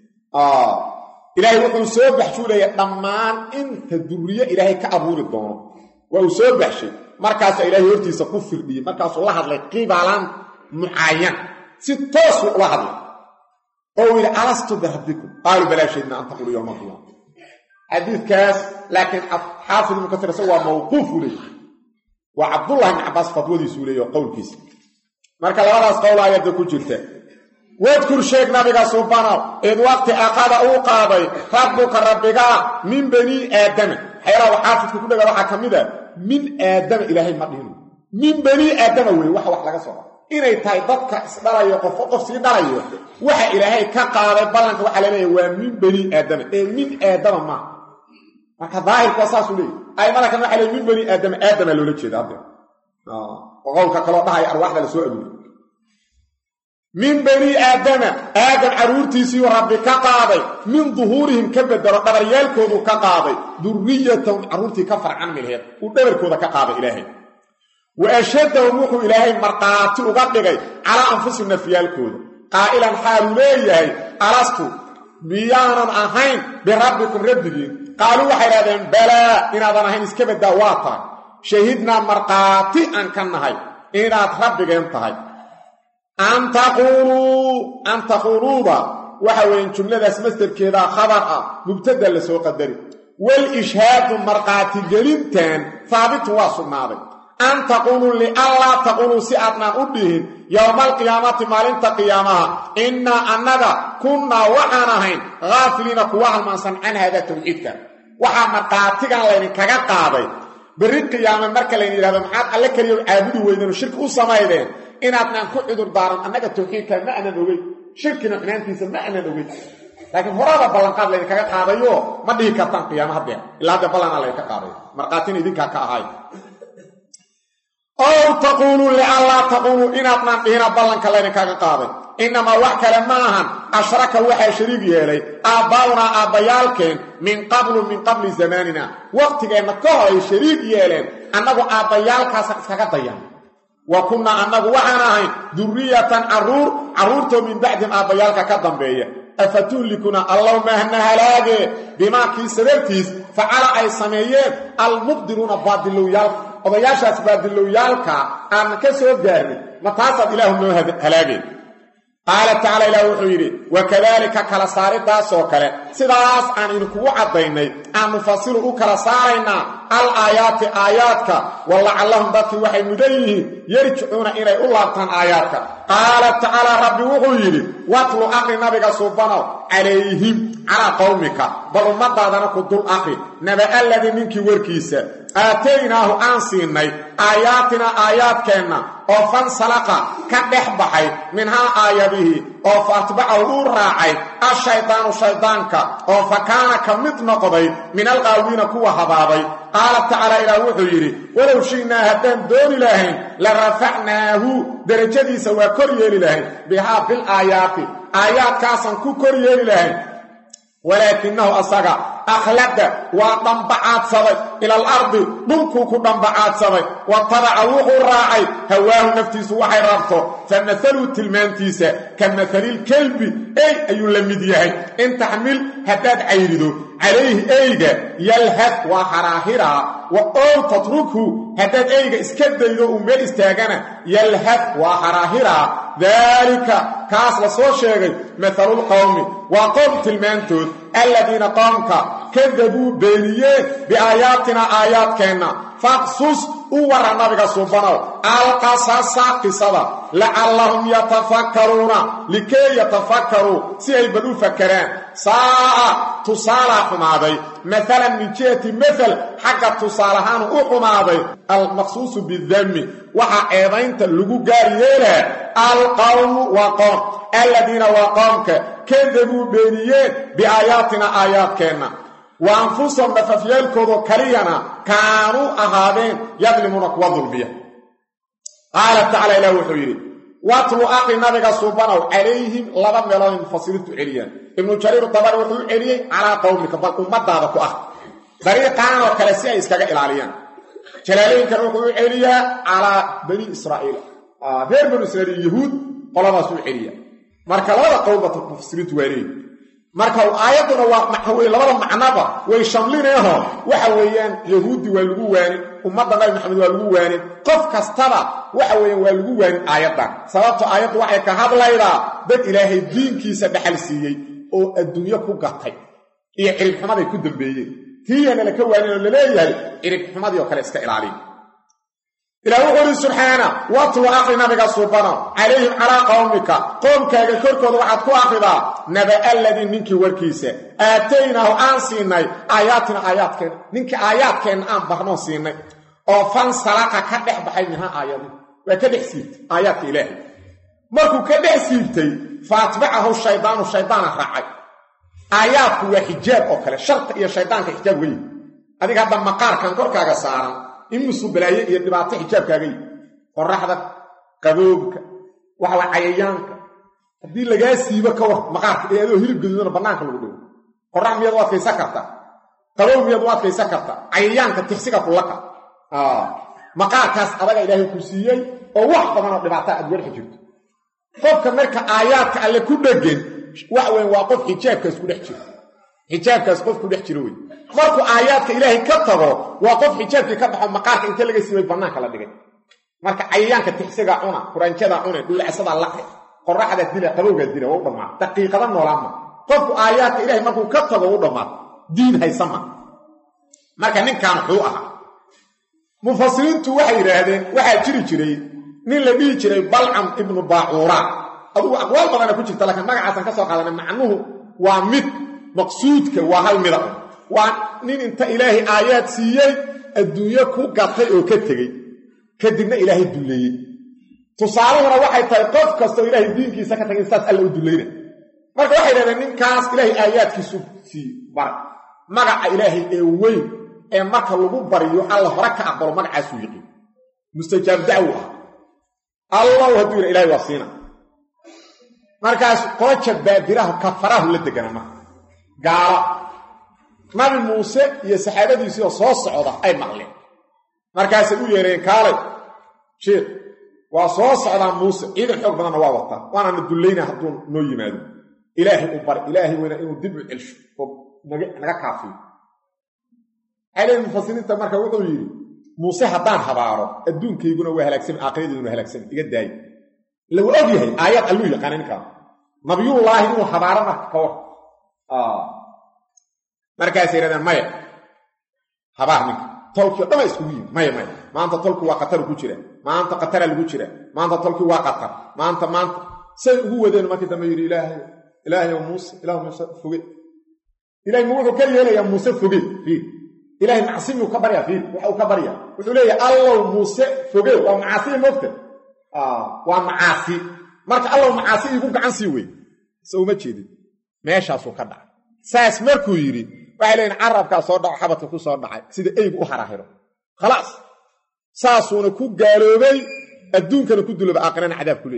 ilaahay wuxuu soo baxshuulaya dhammaan inta duriye ilaahay ka abuuri doono waa uu soo baxshay markaasaa ilaahay hortiisa ku firdhiyey markaasuu la hadlay qibalan mucaayan si toosuu ula hadlay oo uu yidhi alastu birabbikum qaaluu balaa shahidnaa an taqulu yowma alqiyaama xadiidkaas laakiin xaafid ibnu kasiir isagu waa mawquufuu leeyahy waa cabdullahi ibni cabbaas fatwadiisuu leeyahy oo qowlkiisa marka labadaas qowl aayadda ku jirta wadkur sheeg nabiga subanow id waqti aqada uu qaaday rabbuka rabbigaa min banii aadama xeeraha xaafidku ku dhaga waxaa ka mid a min aadama ilaahay ma dhihino min banii aadama wey wax laga soo inay tahay dadka isdhalayo qof sii dhalayo waxa ilaahay ka qaaday ballanka waxaa laleeyahay waa min banii aadama ee min aadama ma marka daahirku waa saasuu leeyahy aimada kan waxa leey min banii aadama loola jeeda hadde qowlka kaloo dhahaya arwaaxda la soo aruuriy min banii aadama aadam carruurtiisiiuu rabbi ka qaaday min duhuurihim ka bedelo dhabaryaalkooduu ka qaaday durriyatahum carruurtii ka farcanmi laheed uu dhabarkooda ka qaaday ilaahay wa ashadahum wuxuu ilaahay markhaati uga dhigay calaa anfusihim nafyaalkooda qaa'ilan xaaluu leeyahay alastu miyaanan ahayn birabbikum rabbigiin qaaluu waxay idhahdeen balaa inaadan ahayn iska baddaa waa tahay shahidnaa markhaati aan ka nahay inaad rabbigeen tahay an taquuluuda waxa weeyaan jumladaas masderkeedaa khabar ah mubtada la soo qadari wal-ishhaadu markhaati gelintan haabitun waa sugnaaday an taquuluu lianlaa taquuluu si aadnaan u dhihin yowma alqiyaamati maalinta qiyaamaha innaa annaga kunnaa waxaan ahayn haafiliina kuwa halmaansan can haadaa tawxiidka waxaa markhaatigan laydinkaga qaaday berri qiyaame marka laydin yidhahdo maxaad alle keliya caabudi weydeen oo shirki u samaydeen inaadnaan ku cudur daaran annaga tawxiidka ma aanan ogeyn shirkina xunaantiisa ma aanan ogeyn laakiin horaba ballanqaad laydinkaga qaadayo ma dhihi kartaan qiyaamo haddee ilaa haddee ballanaa laydinka qaadayo markhaatina idinkaa ka ahay أو تقولوا لألا تقولوا إناتنا إنا بلن كاللين كاقاضي إنما وحكا لماهن أشرك وحي شريك يلي آباؤنا آبايالكين من قبل زماننا وقت كان كهي شريك يلين أنه آبايالكا سكتيان وكنا أنه وحناهين ذرية عرورته من بعد آبايالكا كدنبيه أفتهلكنا اللهم أهنا هلاقي بما كي سببتيس فعلى أي سميين المبدلون بادلويال odayaashaas baadilooyaalka aan ka soo gaarnay mataasad ilaahu halaagay qaala ta'ala ilaahu wuxuu yiri wa kadhalika kala saaridaas oo kale sidaas aan idinku cadaynay aan mufasilu u kala saarayna al ayati ayatka walla'allahum dadki waxay mudayihiin yarjuuna inay u laabtaan ayatka qaala ta'ala rabbi wuxuu yiri watlu aqri nabiga subhanahu alayhim ala qawmika bal ummadaadana ku dul aqri naba alladhi minki warkiisa آتيناه أنسيني آياتنا آياتكنا أو فانسلقا كدح بحي منها آياته أو فاتبعه الراعي الشيطان شيطانك أو فكان كمتنقضي من الغاوين كوة هبابي قال تعالى إلى وحيري ولو شئنا هدان دون إلهين لرفعناه درجتي سوى كريين إلهين بها في الآيات آيات كاسا كريين إلهين ولكنه أصغى أخلد وطنبعات صبي إلى الأرض ملكوك طنبعات صبي وطبع وحو الراعي هواه نفتيس وحي ربطه فمثلوا التلمانتيس كمثل الكلب أي لمديه إن تحمل هداد عيرده عليه أيجا يلهث وحراهرا وأو تتركه هداد أيجا اسكده أمبيل استاغانا يلهث وحراهرا ذلك كاس لصور شيغي مثل القوم وقوم تلمانتوث الذين قامك كذبوا بينيه بآياتنا آيات كينا فاقصص أورا نبغى سبحانه القصص قصدا لعلهم يتفكرون لكي يتفكروا سيبدوا فكران ساعة تصالح ماذا مثلا من جهة مثل حق تصالحان أحماذا المخصوص بالذم وحا أيضاً تلقوا قاريين القوم وقوم الذين وقومك كذبوا بينيين بآياتنا آيات كينا وأنفسهم بففيالكوذو كريانا كانوا أهادين يظلمونك وظلمية قال تعالى إله وحيري واتلوا أقل نبغى سبحانه عليهم لبن ملان فصيلت عليا ابن جرير الطبري وحيري عليا على قومك فالأمة دابكو أخذ طريقان وكالسيا إسكاق إلاليان جلالين كانوا وحيري عليا على بني إسرائيل غير بني إسرائيل اليهود قلما سوء عليا marka labada qowlba tafsiirtu weereen marka aayaduna waa maxaway labada macnaba way shamlinayaan waxa weeyaan yahuudi waa lagu waani ummadda nabi maxamed waa lagu waani qof kastaba waxa weeyaan waa lagu waani aayadan sababta aayadu waxay ka hadlaydaa dad ilaahay diinkiisa dhaxal siiyay oo adduunyo ku gatay iyo cilmi xumaday ku dambeeyeen tiiyana la ka waanino la leeyahay cilmi xumadii oo kale iska ilaaliyo إلهي سبحانه واتلو أخي نبيك سبحانه عليهم على قومك قومك كركض وعدكو أخذا نبأ الذي منك وركيسة آتيناه آنسيني آياتنا آيات كان منك آيات كان بحنو سيني أو فانسلق كدح بحي منها آيات وكدح سيبت آيات إلهي مركو كدح سيبتي فاتبعه الشيطان رعي آيات هو حجاب أوكلا شرط إيا الشيطان كحجاب وي هذه هذا مقار كان كوركا سارا إمسو بلايه iyo dhibaato xijaabkaaga qorraxda qabowga waxa cayayaanka hadii laga siibo ka war maqaarka iyadoo hilib gaduudan banaanka lagu dhigo qorrax miyad waad kaysa karta qabow miyad waad kaysa karta cayayaanka tirsiga kulaka maqaarkaas adaga ilaahay ku siiyay oo wax badan oo dhibaato aad war xijirto qofka marka aayaadka alle ku dhagan wax weyn waa qof xijaabkaas ku dhex jiro xijaabkaas qof ku dhex jiro way markuu aayaadka ilaahay ka tago waa qof xijaabkii ka baxo maqaarka inta laga siibay banaanka la dhigay marka cayayaanka tixsiga cuna quraanjada cuna dhulcasada laqay qorraxda dila qabowga dila oo dhamaa daqiiqada noolaama qofku aayaadka ilaahay markuu ka tago u dhamaa diin haysama marka ninkan wuxuu ahaa mufassiriintu waxay yiraahdeen waxa jiri jiray nin la dhigi jiray balcam ibn baa'ura adugu aqwaal badan ku jirta laakiin magacaasan ka soo qaadanay macnuhu waa mid maqsuudka waa hal mid waa nin inta ilaahay aayad siiyay adduunyo ku gatay oo ka tagay kadibna ilaahay duleeyay tusaalahuna waxay tahay qof kasto ilaahay diinkiisa ka tagay saas alla u duleeyay marka waxay yiraahdeen ninkaas ilaahay aayadkiisu sii bar magaca ilaahay ee weyn ee marka lagu bariyo alla hore ka aqbalo magacaas uu yaqaan mustajaab dacwo allah haduu ilaahay wasiina markaas qooja baadiraha kafarahu la deganama gaala nabi muuse iyo saxaabadiisii oo soo socda ay maqleen markaas uu yeereen kaalay sheekh waa soo socda muuse ciidan xoog badan waa wata waana dulayna haduu noo yimaado ilaahay u bar ilaahay wayna inuu dib u celsho oo naga kaafiyo عليه المفسرين تمرك وحو يري موسى حدان حبارو ادونكيغنا waa halaagsan aakhiradiina halaagsan iga daay law ogyahay aayad allu yaqaanin ka nabiyullaahi inuu xabaarana ka war markaas yiraahdan maya xabaarnik tolki dhama isku yiin maya maanta tolku waa qatar ku jira maanta qatar lagu jira maanta tolki waa qatar maanta say ugu wadeen markii dambe yiri ilaahay muuse ilaahay foge ilaahay wuxuu ka yeelaya muuse foge إلهي معصيم وكبريا فيه وكبريا وحوليه الله موسى فوقه ومعاصي مفتر ومعاصي مرك الله معاصي يقول عن سيوي سو ما تشيدي ماشي اسو كدع ساس مركو يري وحلين عرب كا سو دخ حبته كو سو دخاي سيده ايغ او خراخيرو خلاص ساسونا كو غالوبي ادونكنا كو دلب اقرن عذاب كله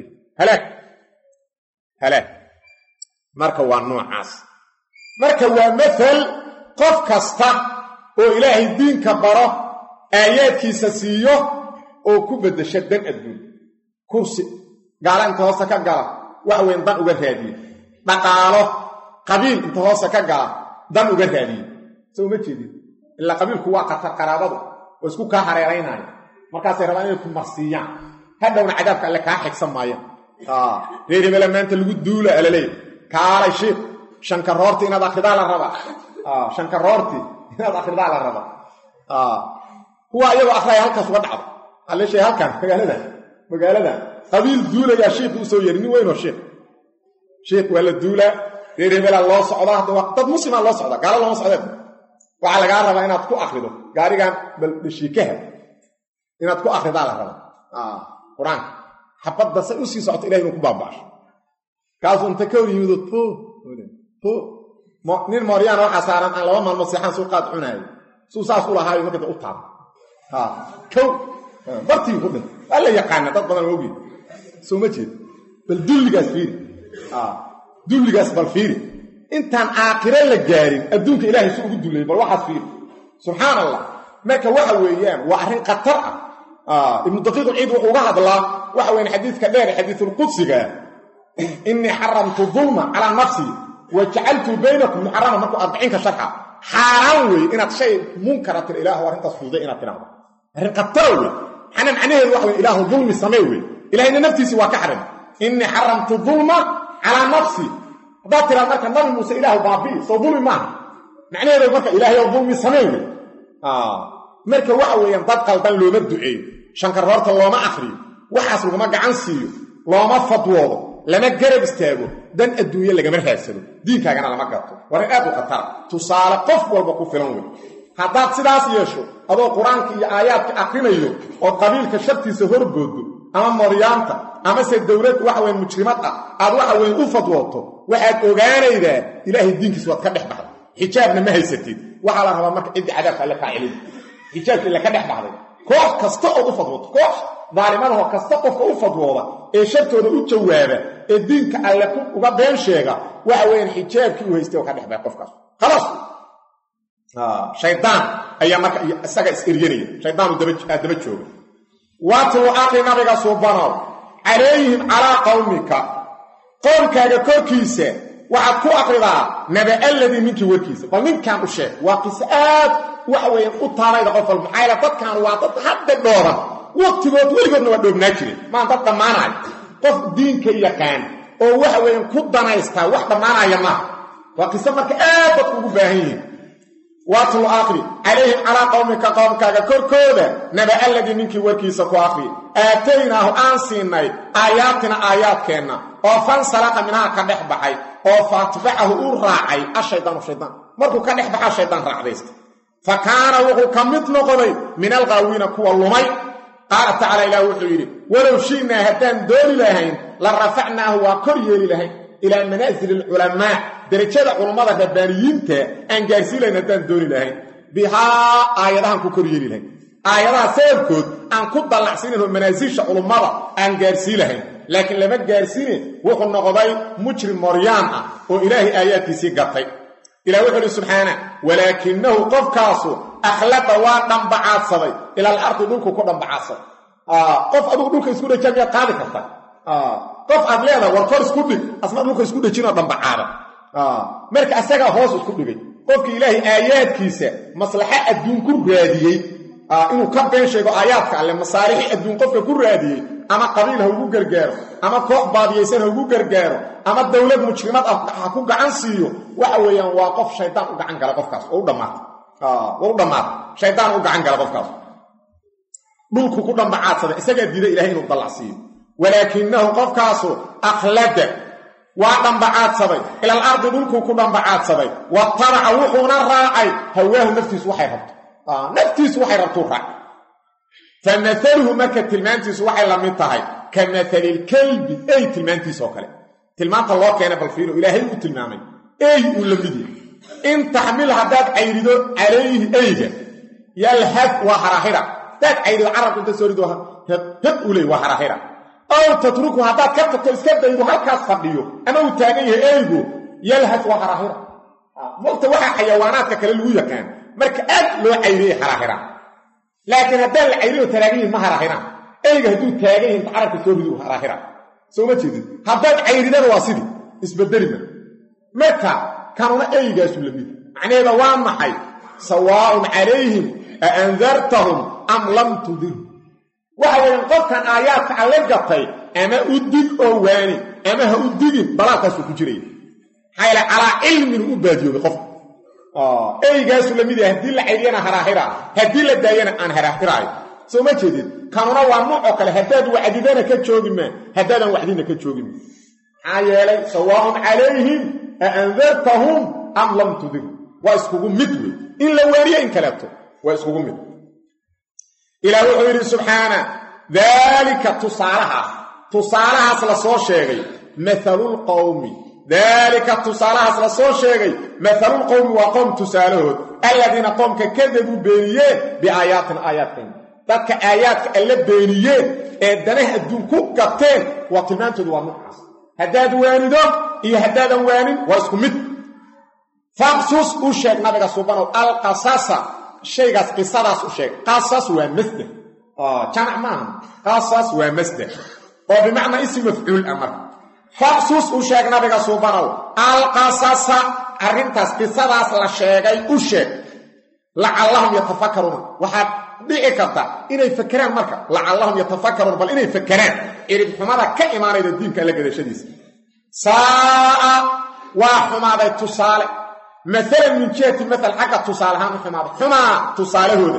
هلاك مركو وا نوعاس مركو وا مثل قف كستا oo ilaahay diinka baro aayadkiisa siiyo oo ku bedesho dan adduun kursi gaalan toos ka gala wax weyn dan uga raadiyo dhaqaalo qabiil inta hoos ka gala dan uga raadiyo soo ma jeedin illa qabiilku waa qatar qaraabadu oo isku ka hareeraynay markaas ay rabaan inay ku marsiyaan hadawna cadaabka alle ka xigsan maayo reerimela maanta lagu duula alalay kaalay sheekh shankaroorti inaad akhridaa la raba shankaroorti inaad akhridaa la raba huwa ayagu akhriya halkaas uga dhacdo hal shay halkan magaalada qabiil duulaya sheekh uu soo yeerin weyn oo sheekh wala duula reerimela loo socdaa dad muslima loo socdaa gaala loo socdaa waxa laga rabaa inaad ku akhrido gaarigan bal dhishikaha inaad ku akhridaa la raba quraan xabada say u sii socoto ilaahay inuu ku baabaasho kaas inta ka yimid nin Maryaan waxa saaran aan laba maalmo saxan soo qaad cunay soo saas u lahaay markii u taab bartii ku dhin alla yaqaan dad badan oogi soo ma jeed bal dulligaas bal fiiri intaan aakhire la gaarin adduunka ilaahay soo ugu duleeyay bal waxa fiiri subhanallah marka waxa weeyaan waa arrin qatar ibn daqiiq al-eid wuxuu uga hadlaa waxa weeyaan xadiiska dheer xadiisul qudsiga inni haramtu dhulma ala nafsi وجعلت بينكم محرما markuu 40 ka sharxa xaraan way inaad shay munkar tir ilaahu arintaas fuuday inaad tiraahdo arin qatar way xana macnaheedu waxa weey ilaahu dhulmi sameeyay ilaahina naftiisi waa ka xaram inni haramtu dhulma ala nafsi dadira marka nabi muuse ilaahu baabi soo dhulmi ma macnaheedu marka ilaahu dhulmi sameeyay marka waxa weeyaan dad qalban looma duceeyo shankaroorta looma akhriyo waxaas laguma gacan siiyo looma fadwoodo lama garab istaago dan adduunyo laga marhaadsado diinkaagana lama gato war aad u qatar tusaale qof walba ku filan way hadaad sidaas yeesho adoo quraanka iyo aayaadka aqrinayo oo qabiilka shartiisa horboodo ama maryaanta ama se dawlad waxa weyn mujrimad aad waxa weyn u fadwooto waxaad ogaanaydaa ilaahay diinkiisa wad ka dhaxbaxday xijaabna ma haysatid waxa la rabaa marka cid cadaab alle ka cilin xijaabka la ka dhaxbaxday koox kasta oo u fadwooto koox daalimada kasta qofka u fadwooda ee shartooda u jawaaba ee diinka alle ku uga been sheega waxa weyn xijaabkii uu haystay oo ka dhaxbay qofkaas خلاص shaydaan ayaa marka isaga isiryanaya shaydaan daba jooga waatu aqi nabiga subhanahu alayhim ala qawmika qowmkaaga korkiisa waxaad ku aqridaa naba alladii minki warkiisa bal ninkan u sheeg waa qisaad waxa weyn u taarayda qof maxayla dadkan waa dad hadda dhoora waqtigood weligoodna waa dhoobnaa jireen maanta dhammaanay qof diinka yaqaan oo waxa weyn ku danaysta wax dhammaanaya ma waa qisa marka aad dadku ugu baahan yihiin waatu aqri alayhim ala qawmika qawmkaaga korkooda naba alladii minki warkiisa ku aqri aataynaahu aan siinay aayaadina aayaadkeena oo fansalaqa minha ka dhex baxay oo faatbacahu u raacay ashaydaanu shaydaan markuu ka dhex baxay shaydaan raacdaysta fakaana wuxuu ka mid noqday min alqaawina kuwa lumay qaala tacaala ilaahu wuxuu yidhi walow shi'naa haddaan dooni lahayn la rafacnaahu waa kor yeeli lahayn ilaa manaazil alculamaa darajada culummada rabbaaniyiinta aan gaarsiilayn haddaan dooni lahayn bihaa aayadahan ku kor yeeli lahayn aayadaha sababkood aan ku dallacsiinayno manaasisha culummada aan gaarsiin lahayn laakiin lama gaarsiine wuxuu noqday mujrim moryaan ah oo ilaahay aayaadkiisii gatay ilaah wuxuu yidhi subxaana walaakinahu qofkaasu akhlada waa dhambacaadsaday ila alardi dhulku ku dhambacaadsaday qof adigu dhulka isku dhajaa miyaad qaadi karta qof aad leedahay war kor isku dhig asna dhulka isku dhajinoo dhambacaada marka asagaa hoos isku dhigay qofkii ilaahay aayaadkiisa maslaxa adduun ku raadiyey inuu ka been sheego aayaadka alle masaalixi adduun qofka ku raadiyey ama qabiil ha ugu gargaaro ama koox baadiyaysan ha ugu gargaaro ama dawlad mujrimad ah ha ku gacan siiyo waxa weeyaan waa qof shaydaan u gacan gala qofkaas oo u dhammaata shaydaan u gacan gala qofkaas dhulku ku dhambacaadsaday isagaa diiday ilaahay inuu dallacsiiyo walaakinahu qofkaasu akhlada waa dhambacaadsaday ila alardi dhulkuu ku dhambacaadsaday wataraca wuxuuna raacay hawaahu naftiisu waxay rabto naftiisu waxay rabtuu raac famahaluhu marka tilmaantiisu waxay la mid tahay ka mahalilkalbi ey tilmaantiisa oo kale tilmaanta loo keenay bal fiilo ilaahay uu tilmaamay ey uu la mid yahay in taxmil haddaad cayrido calayhi eyga yalhad waa harahira haddaad cayrido carabka inta soo rido had uu leey waa harahira ow tatruku haddaad ka tagto iska daydo halkaas fadhiyo ama uu taagan yahay eygu yalhad waa harahira mogta waxaa xayawaanaadka kale lagu yaqaan marka aad loo cayriyey harahira laakiin haddaan la cayriyo taraagyihin ma harahiraan eyga hadduu taagan yahin carabka soo rido harahira soo ma jeedin haddaad cayridana waa sidii isbedelima marka kanuna eygaasu la mid macnaheeda waa maxay sawaaun calayhim a andartahum am lam tudirhum waxa weeyaan qofkan aayaadka alle gatay ama u dig oo waani ama ha u digin balaadkaasuu ku jiraya maxaa yeele calaa cilmin u baadiyoobay qofka eygaasu la mid yahay haddii la cayriyana harahira haddii la daayana aan harahiraayo soo ma jeedin kanuna waa nuucoo kale haddaad wacdidana ka joogi maa haddaadan wacdina ka joogi maa maxaa yeelay sawaaun calayhim a andartahum am lam tudirhum waa iskugu mid wey in la waaniyo in kaleeto waa iskugu mid ilaah wuxuu yidhi subxaana daalika tusaalahaas la soo sheegay mathalulqowmi daalika tusaalahaas la soo sheegay mathalulqowmi waa qowm tusaalahood alladiina qoomka kadabuu beeniyeen biaayaatina aayaadkayna dadka aayaadka alla beeniyeen ee danaha adduun ku gateen waa tilmaantoodu waa nuucaas haddaad waanido iyo haddaadan waanin waa isku mid faqsus u sheeg nabiga subanow alqasasa shaygaas qisadaas u sheeg qasas waa masder jamac maaha qasas waa masder oo bimacnaa ism mafcuul amar faqsus u sheeg nabiga subanow alqasasa arrintaas qisadaas la sheegay u sheeg lacallahum yatafakkaruuna waxaad dhici karta inay fakeraan marka lacallahum yatafakkaruuna bal inay fakeraan ciribxumada ka imaanayda diinka alla gadashadiisa saa'a waa xumaaday tusaale maalan min jihati maal xagga tusaalehaan u xumaaday xumaa tusaalahooda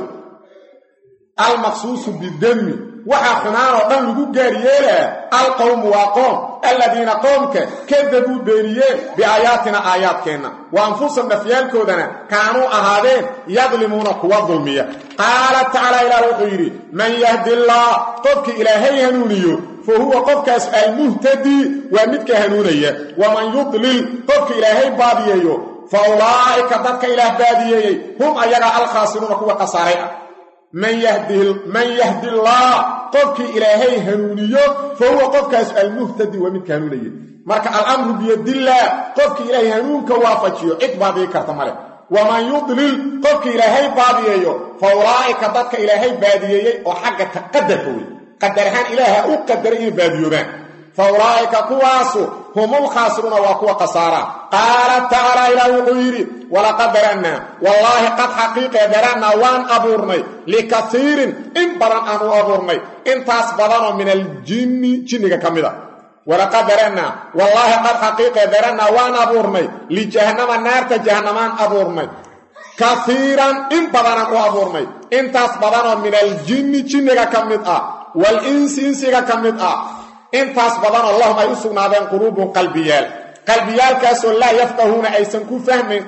almaqsuusu bidami waxaa xumaanoo dhan lagu gaari yeelaa alqowmu waa qoom alladiina qoomka kadabuu beeniyeen biaayaatina aayaadkeenna wa anfusahum nafyaalkoodana kaanuu ahaadeen yadlimuuna kuwa dulmiya qaala tacaala ilaah wuxuu yidhi man yahdi allaah qofkii ilaahay hanuuniyo fa huwa qofkaas almuhtadii waa midka hanuunaya waman yudlil qofka ilaahay baadiyeeyo fa ulaa'ika dadka ilaah baadiyeeyey hum ayaga alkhaasiruuna kuwa khasaaray ah man yahdi allaah qofkii ilaahay hanuuniyo fa huwa qofkaas almuhtadi waa midka hanuunaya marka alamru biyadillaah qofkii ilaahay hanuunka waafajiyo cid baadiyi karta male waman yudlil qofkii ilaahay baadiyeeyo fa ulaa'ika dadka ilaahay baadiyeeyey oo xagga qadarka wey qadar ahaan ilaaha u qadaray inay baadiyoobaan fa ulaa'ika kuwaasu humul khaasiruuna waa kuwa khasaara qaala tacaala ilaah wuxuu yidhi walaqad dara'naa wallaahi qad xaqiiqee dara'naa waan abuurnay likaiirin in badan aan u abuurnay intaas badanoo min aljinni jinniga ka mida walaqad dara'naa wallaahi qad xaqiiqee dara'naa waan abuurnay lijahannama naarta jahannamaan abuurnay kaiiran in badanaan u abuurnay intaas badanoo min aljinni jinniga ka mid ah wal insi insiga ka mid ah intaas badanoo lahum ay u sugnaadeen quluubun qalbiyaalkaasoo laa yafqahuuna aysan ku fahmayn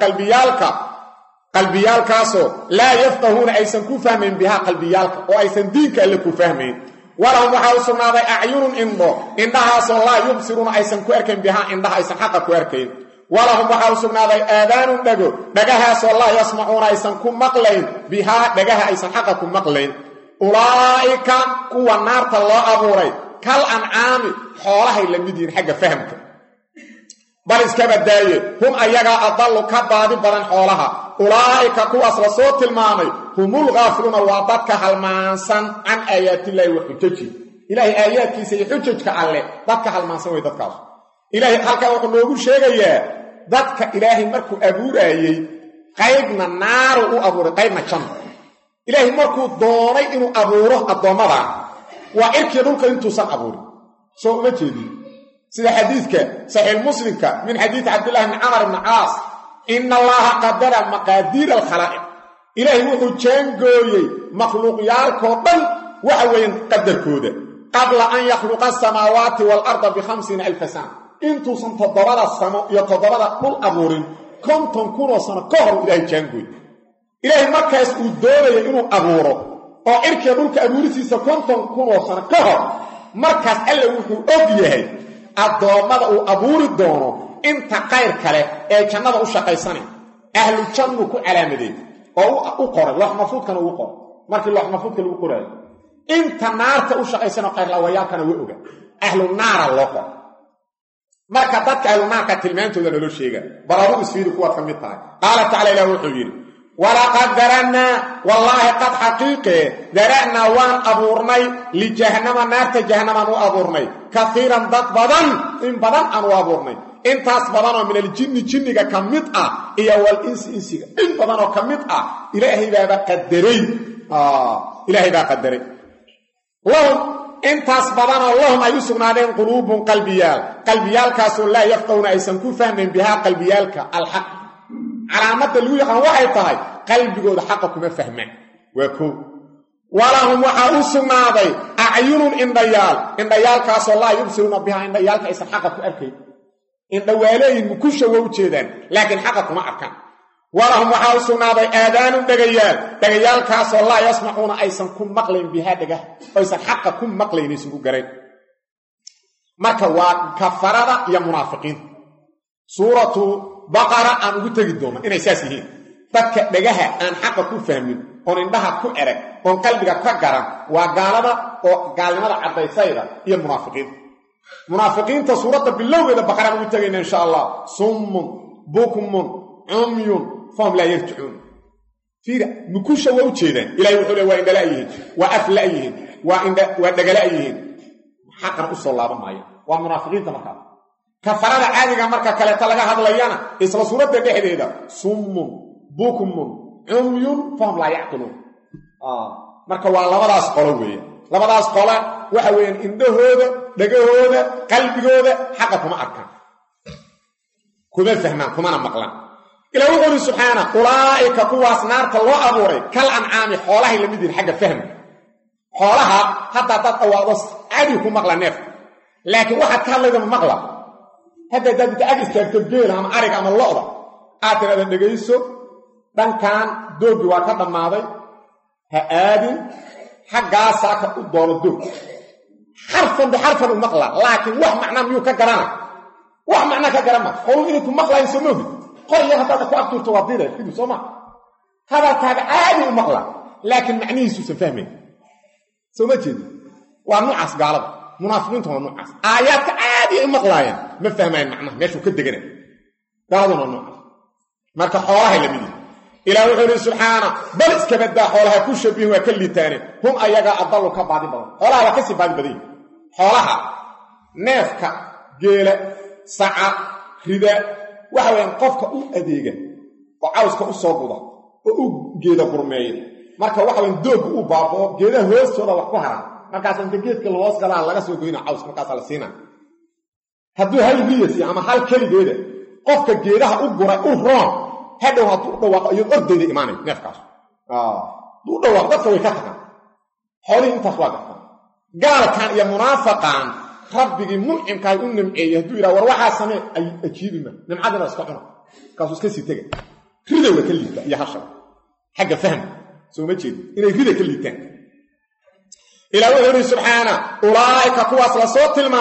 qalbiyaalkaasoo laa yafqahuuna aysan ku fahmayn bihaa qalbiyaalka oo aysan diinka alle ku fahmayn walahum waxaa u sugnaaday acyunun indho indhahaasoo laa yubsiruuna aysan ku arkayn bihaa indhaha aysan xaqa ku arkayn walahum waxaa u sugnaaday aadaanun dhago dhagahaasoo laa yasmacuuna aysan ku maqlayn bihaa dhagaha aysan xaqa ku maqlayn ulaa'ika kuwa naarta loo abuuray kal ancaami xoolahay la mid yihiin xagga fahamka bal iska badaaye hum ayagaa adallu ka baadi badan xoolaha ulaa'ika kuwaas la soo tilmaamay humul gaafiluuna waa dadka halmaansan can aayaatillaahi wa xujaji ilaahay aayaadkiisa iyo xujajka alle dadka halmaansan way dadkaas ilaahay halkaa wuxuu noogu sheegayaa dadka ilaahay markuu abuuraayey qaybna naaru u abuuray qaybna janno ilaahay markuu doonay inuu abuuro addoommada waa cirkii dhulka intuusan abuurin soo uma jeedin sida xadiidka saxiix muslimka min xadiid cabdillahi bni camar ibni caas ina allaha qadara maqaadiira alkhalaa'iq ilaahay wuxuu jaangooyey makhluuqyaalkoo dhan waxa weeyaan qadarkooda qabla an yakhluqa asamaawaati waalarda bi50,000 sana intuusan 7 samo iyo 7 dhul abuurin 50,000 sano ka hor ilaahay jaangooy ilaahay markaas uu doonaya inuu abuuro oo cirkiga dhulka abuurisiisa 50,000 sano ka hor markaas alle wuxuu og yahay addoommada uu abuuri doono inta qayr kale ee jannada u shaqaysanay ahlu jannu ku calaamadeey oo u qoray wax mafuudkana uu qoray markii wax mafuudka lagu qoray inta naarta u shaqaysana qayr la wayaalkana way oga ahlu naara loo qoray marka dadka ahlu naarka tilmaantooda loo sheega baraadu isfiiri kuwa kamid tahay qaala ta'ala ilaahu wuxuu yiri walaqad darana wallahi qad haqiqe darana waan abuurnay li jahannama naarta jahannama nu abuurnay kathiran dad badan in badan aan abuurnay intaas badan oo min al-jinni jinniga kamid ah iyo wal insiga in badan oo kamid ah ilaahay baa qadaray ilaahay baa qadaray lahum intaas badan oo lahum ay sugnaadeen quluubun qalbiyaalkaas oo la yafqawna aysan ku fahmin biha qalbiyaalka alhaq علامات اللي يقان waxay tahay qalbigooda xaq kuma fahmaan waa ko walahum waxa u sugnaaday a'yunun indayaalkaas oo la yubsiruna biha indayaalka aysan xaq ku arkay indhawaaleeyin ku shawo u jeedaan laakiin xaq kuma arkaan walahum waxa u sugnaaday aadaanun dhagayaalkaas oo la yasmacuuna aysan ku maqlayn biha dhaga aysan xaq ku maqlayn isugu garay marka waa kafarada iyo munaafiqiin suuratu baqara aan ugu tagi doono inay saas yihiin dadka dhagaha aan xaqa ku fahmin oo indhaha ku erag oo qalbiga ka garan waa gaalada oo gaalnimada cadaysayda iyo munaafiqiinta suurada bilowgeeda baqara ugu tagayna insha Allah summun bukumun umyun fahum la yarji'un fiira mukusha waa u jeedaan ilaahay wuxuu leeyahay waa indhala yihiin waa afla yihiin waa dhagala yihiin xaqan u soo laabanaya waa munaafiqiinta markaa kafarada caadiga marka kale ta laga hadlayana isla suurada dhexdeeda summun bukumun umyun fahum la yaqilun marka waa labadaas qolo weeye labadaas qolo waxa weeyaan indhahooda dhagahooda qalbigooda xaq kuma arkaan kuma fahmaan kuma maqlaan ilaahu wuxuu subhanahu ulaa'ika kuwaas naarta loo abuuray kal an'aami xoolaha la mid yihiin xagga fahmi xoolaha hadda dad awaado caadi ku maqlaan neef laakiin waxa ka hadlayda maqla hadda dad istaagto geel ama arig ama lo'da aad tirada dhageyso dhankan doogi waa ka dhamaaday ha aadin xaggaas ka u doono doog harfan maqla laakiin wax macna miyuu ka garana wax macna ka garama qowl inuu ku maqlayn samoogi qoriya hadda ku abturto wadida fidu soma hada kaaga aadi u maqla laakiin macnihiisu sa fahmay soma jeedi waa nuucas gaalada munaafiqiintu waa nuucas aayaadka aadi u maqlaayeen ma fahmayn macnaha meeshuu ka deganay gaaladuna nuucas marka xoolaha la mid ilaahu wuxuu subhanahu bal iska badaa xoolaha ku shabiih waa ka liitaane hum ayaga adalu ka baadi badan xoolaha waa ka si baadi badan xoolaha neefka geela saca rida waxa weyn qofka u adeega oo cawska u soo guda oo u geeda qurmeeyo marka waxa weyn doog u baabo geeda hoostooda wax ku haran markaas inta geedka loos galaa laga soo goyna caws markaas la siina hadduu hal biyasi ama hal kaligeeda qofka geedaha u gura u roon hadhow hadduu dhawaaqo iyo ordayda imaanay neefkaas duu dhawaaq dadka way ka tagaan xoolihii intaas waa gartaan gaalkan iyo munaafaqan rabbigii muncimkaay u nimceeyay hadduu yidhaha war waxaa samee ay ajiibima nimcadina iska cuna kaasuu iska sii tega rida waa ka liita iyo hashar xagga faham soo ma jeedi inay rida ka liitaan ilaahu wuxuu subhanahu ulaa'ika kuwaas la soo tilmaamay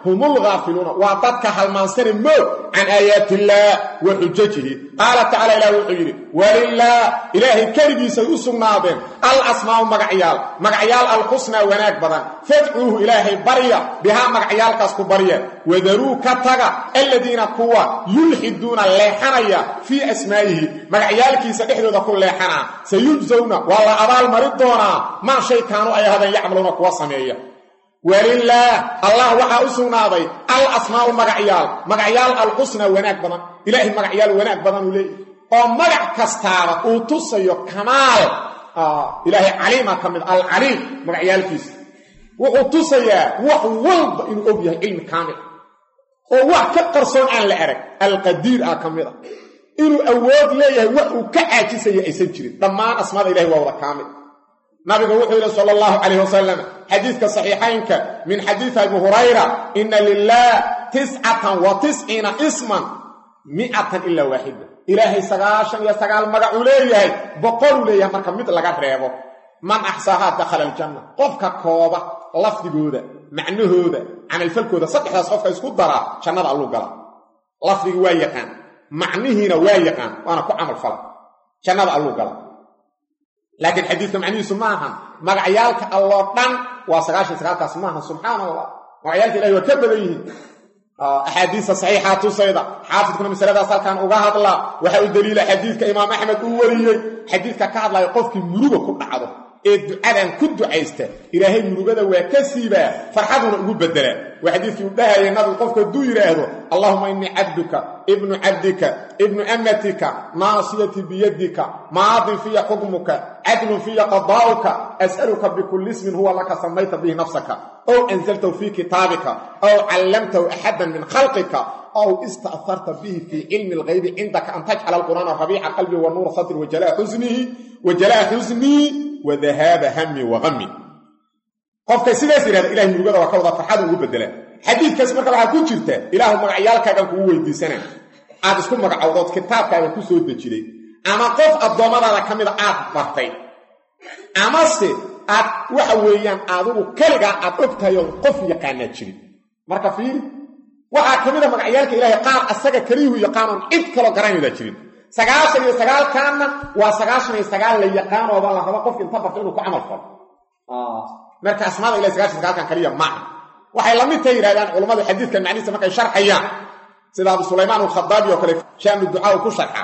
هم الغافلون وضدك هالمانسر الموت عن آيات الله وحجته قال تعالى إله وحجره ولله إلهي كربي سيسمنا بهم الأسماء مقعيال الحسنى وناك بدن فادعوه إلهي بريا بها مقعيال كاسكو بريا وذروا كتغا الذين كوا يلحدون الليحنية في أسمائه مقعيال كيسا إحدو ذا كل ليحنا سيجزون والله أبال مريضونا ما شيء كانوا أي هذا يعملون كواسمية ولله الله وحا أسوناضي الأسماء مقعيال الحسنى وناك بدن إلهي مقعيال وناك بدن وليه ومقع كستارة وتصيو كمال إلهي عليما كمل العليم مقعيال كيس وتصيو وحوالد إنه أبيه علم كامل ووحكا قرصون عن الأرك القدير كمل إنه أود ليه وحو كعاجسي يسجري ضمان أسماء إلهي وهو كامل نبي وحده صلى الله عليه وسلم حديث صحيحين من حديث أبي هريرة إن لله 99 اسما 100 إلا واحدة إلهي سغاشن يسغال مغعو ليه بقول ليه marka mid laga reebo man ahsaha dakhala aljanna qofka kooba lafdigooda macnahooda amal falkooda saddexdaas qofka isku dara jannada allu gala lafdigu waa yaqaan macnihiina waa yaqaan waana ku amal fala jannada allu gala لكن حديث معنيه سماها مغعيالك الله دان وسغاشن سغالكاس سماها سبحان الله مغعيالك إلهي وكبديه أحاديث صحيحة تصيدا حافظ كنا مسألة سالكان أغاها الله وحاو الدليل حديثك إمام أحمد أولي حديثك كاد لا يقفك مروبة كل عضو الدعاء كنت عيسته إلهي مروبة وكسيبا فرحضنا أقول بدلا وحديثك يبدأها ينادي قفك الدويرة اللهم إني عبدك ابن عبدك ابن أمتك ناصيتي بيدك ماض في حكمك عدل في قضاؤك أسألك بكل اسم هو لك سميت به نفسك أو أنزلته في كتابك أو علمته أحدا من خلقك أو استأثرت به في علم الغيب عندك أن تجعل القرآن ربيع قلبي ونور صدري وجلاء حزني وذهاب همي وغمي قفك سيداسي هذا إلهي مروبة وكوضة فرحاد وبدلا حديث كاسمك لها كون جرته إله مقعيالك كان كوه ويدي سنة عاد اسكو مقعوضات كتابك كان كو سود دجيري أما قف الضمانة كامل عاد بارتين أما سي عاد وحويان عادو كالغا عاد أبتايو قف يقانا جيري مركا فيه وحا كامل مقعيالك إلهي قال أساقا كريه يقانون إذ كالو قراني دا جيري سقاشن يسقال كان وسقاشن يسقال ليقان وبالله ربا قف ينطبق إنه كو عمل فر marka asmaada ilaahay sagaashan kan kaliya ma waxay la mid tahay raadaan culimada xadiidka macnihiisa markay sharxayaan sida Abu Suleymaan al-Khadaabi oo kale shaam ducaa ku sharxa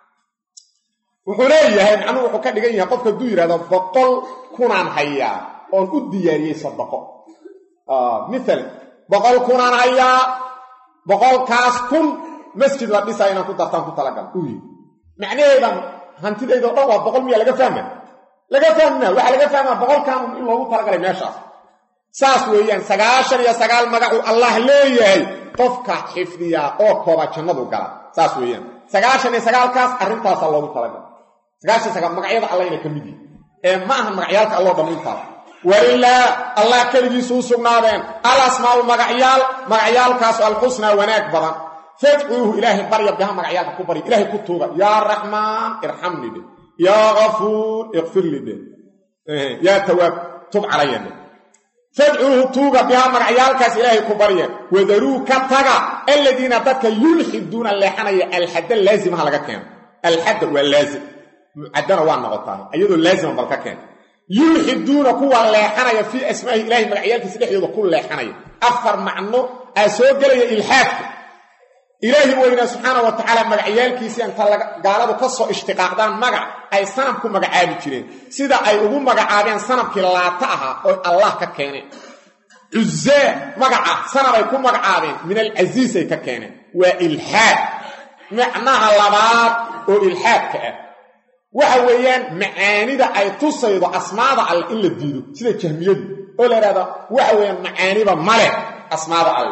wuxuu leeyahay macnuhu wuxuu ka dhigan yahay qofka duu yiraahdo 100 kunaan hayaa oo u diyaariyay sadaqo misal 100 kunaan hayaa 100 kaas kun masjid la dhisayna ku dartaan ku talagal macnaheedu hantidayda oo dhan waa 100 miya laga fahmaa laga fahmna waxa laga fahmaa 100 kan in loogu talagalay meeshaas saas weeyaan 99 magacu Allah leeyahay qofka xifdiya oo kooba jannadu gala saas weeyaan 99 kaas arintaas loogu talagalay 99 magacyada Allah inay kamid yihiin ma aha magacyaalka Allah dhaminta walilla Allah kaligiisu sugnaadeen al asmaa'u magacyaalkaas al husna wanaag badan fad'uuhu ilaahi barya biha magacyaalka ku bari ilaahi ku tuuba ya rahman irhamni يا غفور اغفر لي يا تواب تب علي فادعوه توبا بها مرعيالكاس إلهي كبريا وذروه كتغا الذين تتك يلحدون اللحنية الحد اللازم هلقا كان الحد هو اللازم عدنا وانا غطاها أيضا اللازم بلقا كان يلحدون كوا اللحنية في اسماء إلهي مرعيالكاس إلهي كل اللحنية أفر معنه أسوق لي إلحاد إلهي وإنا سبحانه وتعالى مقعيالكيسي أن قالوا كسو اشتقاقدان مقع أي سنبكو مقعابي جيرين سيدا أي أغو مقعابين سنبكي لا تأها أو الله ككيني عزاء مقع سنب يكون مقعابين من العزيز ككيني وإلحاد معناها اللبات وإلحاد كأه وحويان معاني دا أي تصيد أسماء دا إلا الديدو سيدا جهمية أولا هذا وحويان معاني دا ملك أسماء دا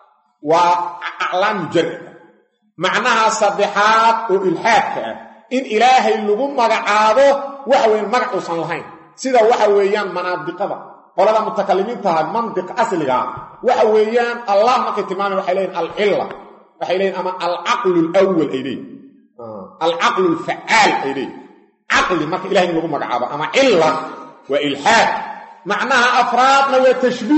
وأعلام جرد معناها صدحات وإلحاد إن إلهي اللغم مقعاده وحوين مقعوصا لهين سيدا وحويان مناطق قولنا متكلمين تها منطق أسلقا وحويان الله مقتمان وحيلين العلة وحيلين أما العقل الأول إليه العقل الفعال إليه عقل مقع إلهي اللغم مقعاده أما علة وإلحاد معناها أفراد وتشبيه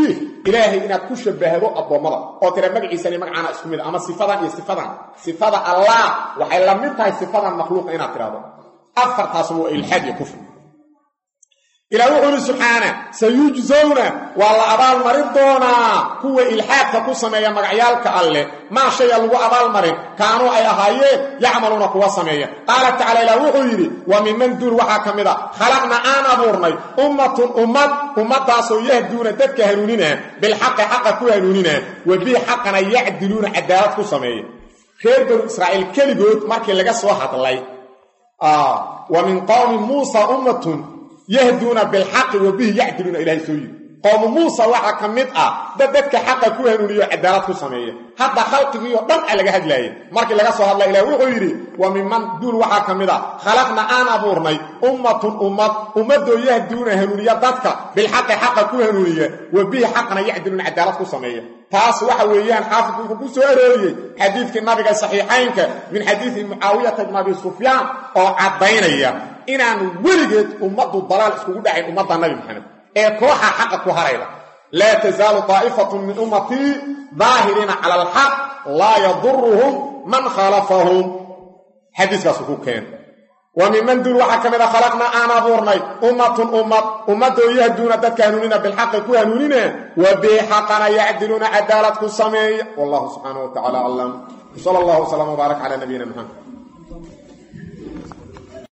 ilaahay inaad ku shabahdo adoomada oo tira magaciisana magacana isku mid ama sifadan iyo sifadan sifada allah waxay la mid tahay sifadan makhluuq inaad tiraado afartaas waa ilhaad iyo kufr إلى وحده سبحانه سيجزون والله أبال مريض دونا هو إلحاك كسمية مقعيالك الله ما شيء لغو أبال مريض كانوا أي أهايين يعملون قوة سمية قال تعالى إلى وحده ومن دور وحاكم ذا خلقنا آنا بورني أمة داسو يهدون تدك هنونين بالحق حق كهنونين وبه حقنا يعدلون عدالات كسمية خير دور إسرائيل كالقوت ماركي لغا سواحة الله ومن قوم موسى أمة يهدون بالحق وبه يعدلون إلهي سوي قوم موسى وحا كميد ددك حق كوهنونيو عدالات كسميه حتى خلقه دم لغا هدلاي markii laga soo hadlay ilaahay wuxuu yiri wa mimman dul waxa kamida khalaqna ana burnay ummado yahduna hanuuniya dadka bil haqq kuhanuuniya wa bi haqqna ya'diluna cadalat ku sameeya taas waxa weeyaan xaafidku ku soo arooriyay xadiiska nabiga saxiixaynka min xadiis muawiyah ibn abi sufyan oo cadaynaya inaan weligeed ummadu dalaal isku dhacay ummadda nabi maxamed ee kooxa xaq ku harayda la tazalu ta'ifatun min ummati ظاهرين على الحق لا يضرهم من خالفهم حديث رسول كان ومن دون وحكم إذا خلقنا أنا بورني أمة يهدون تكهنونين بالحق كهنونين وبحقنا يعدلون عدالة السماء والله سبحانه وتعالى علم صلى الله وسلم وبارك على نبينا محمد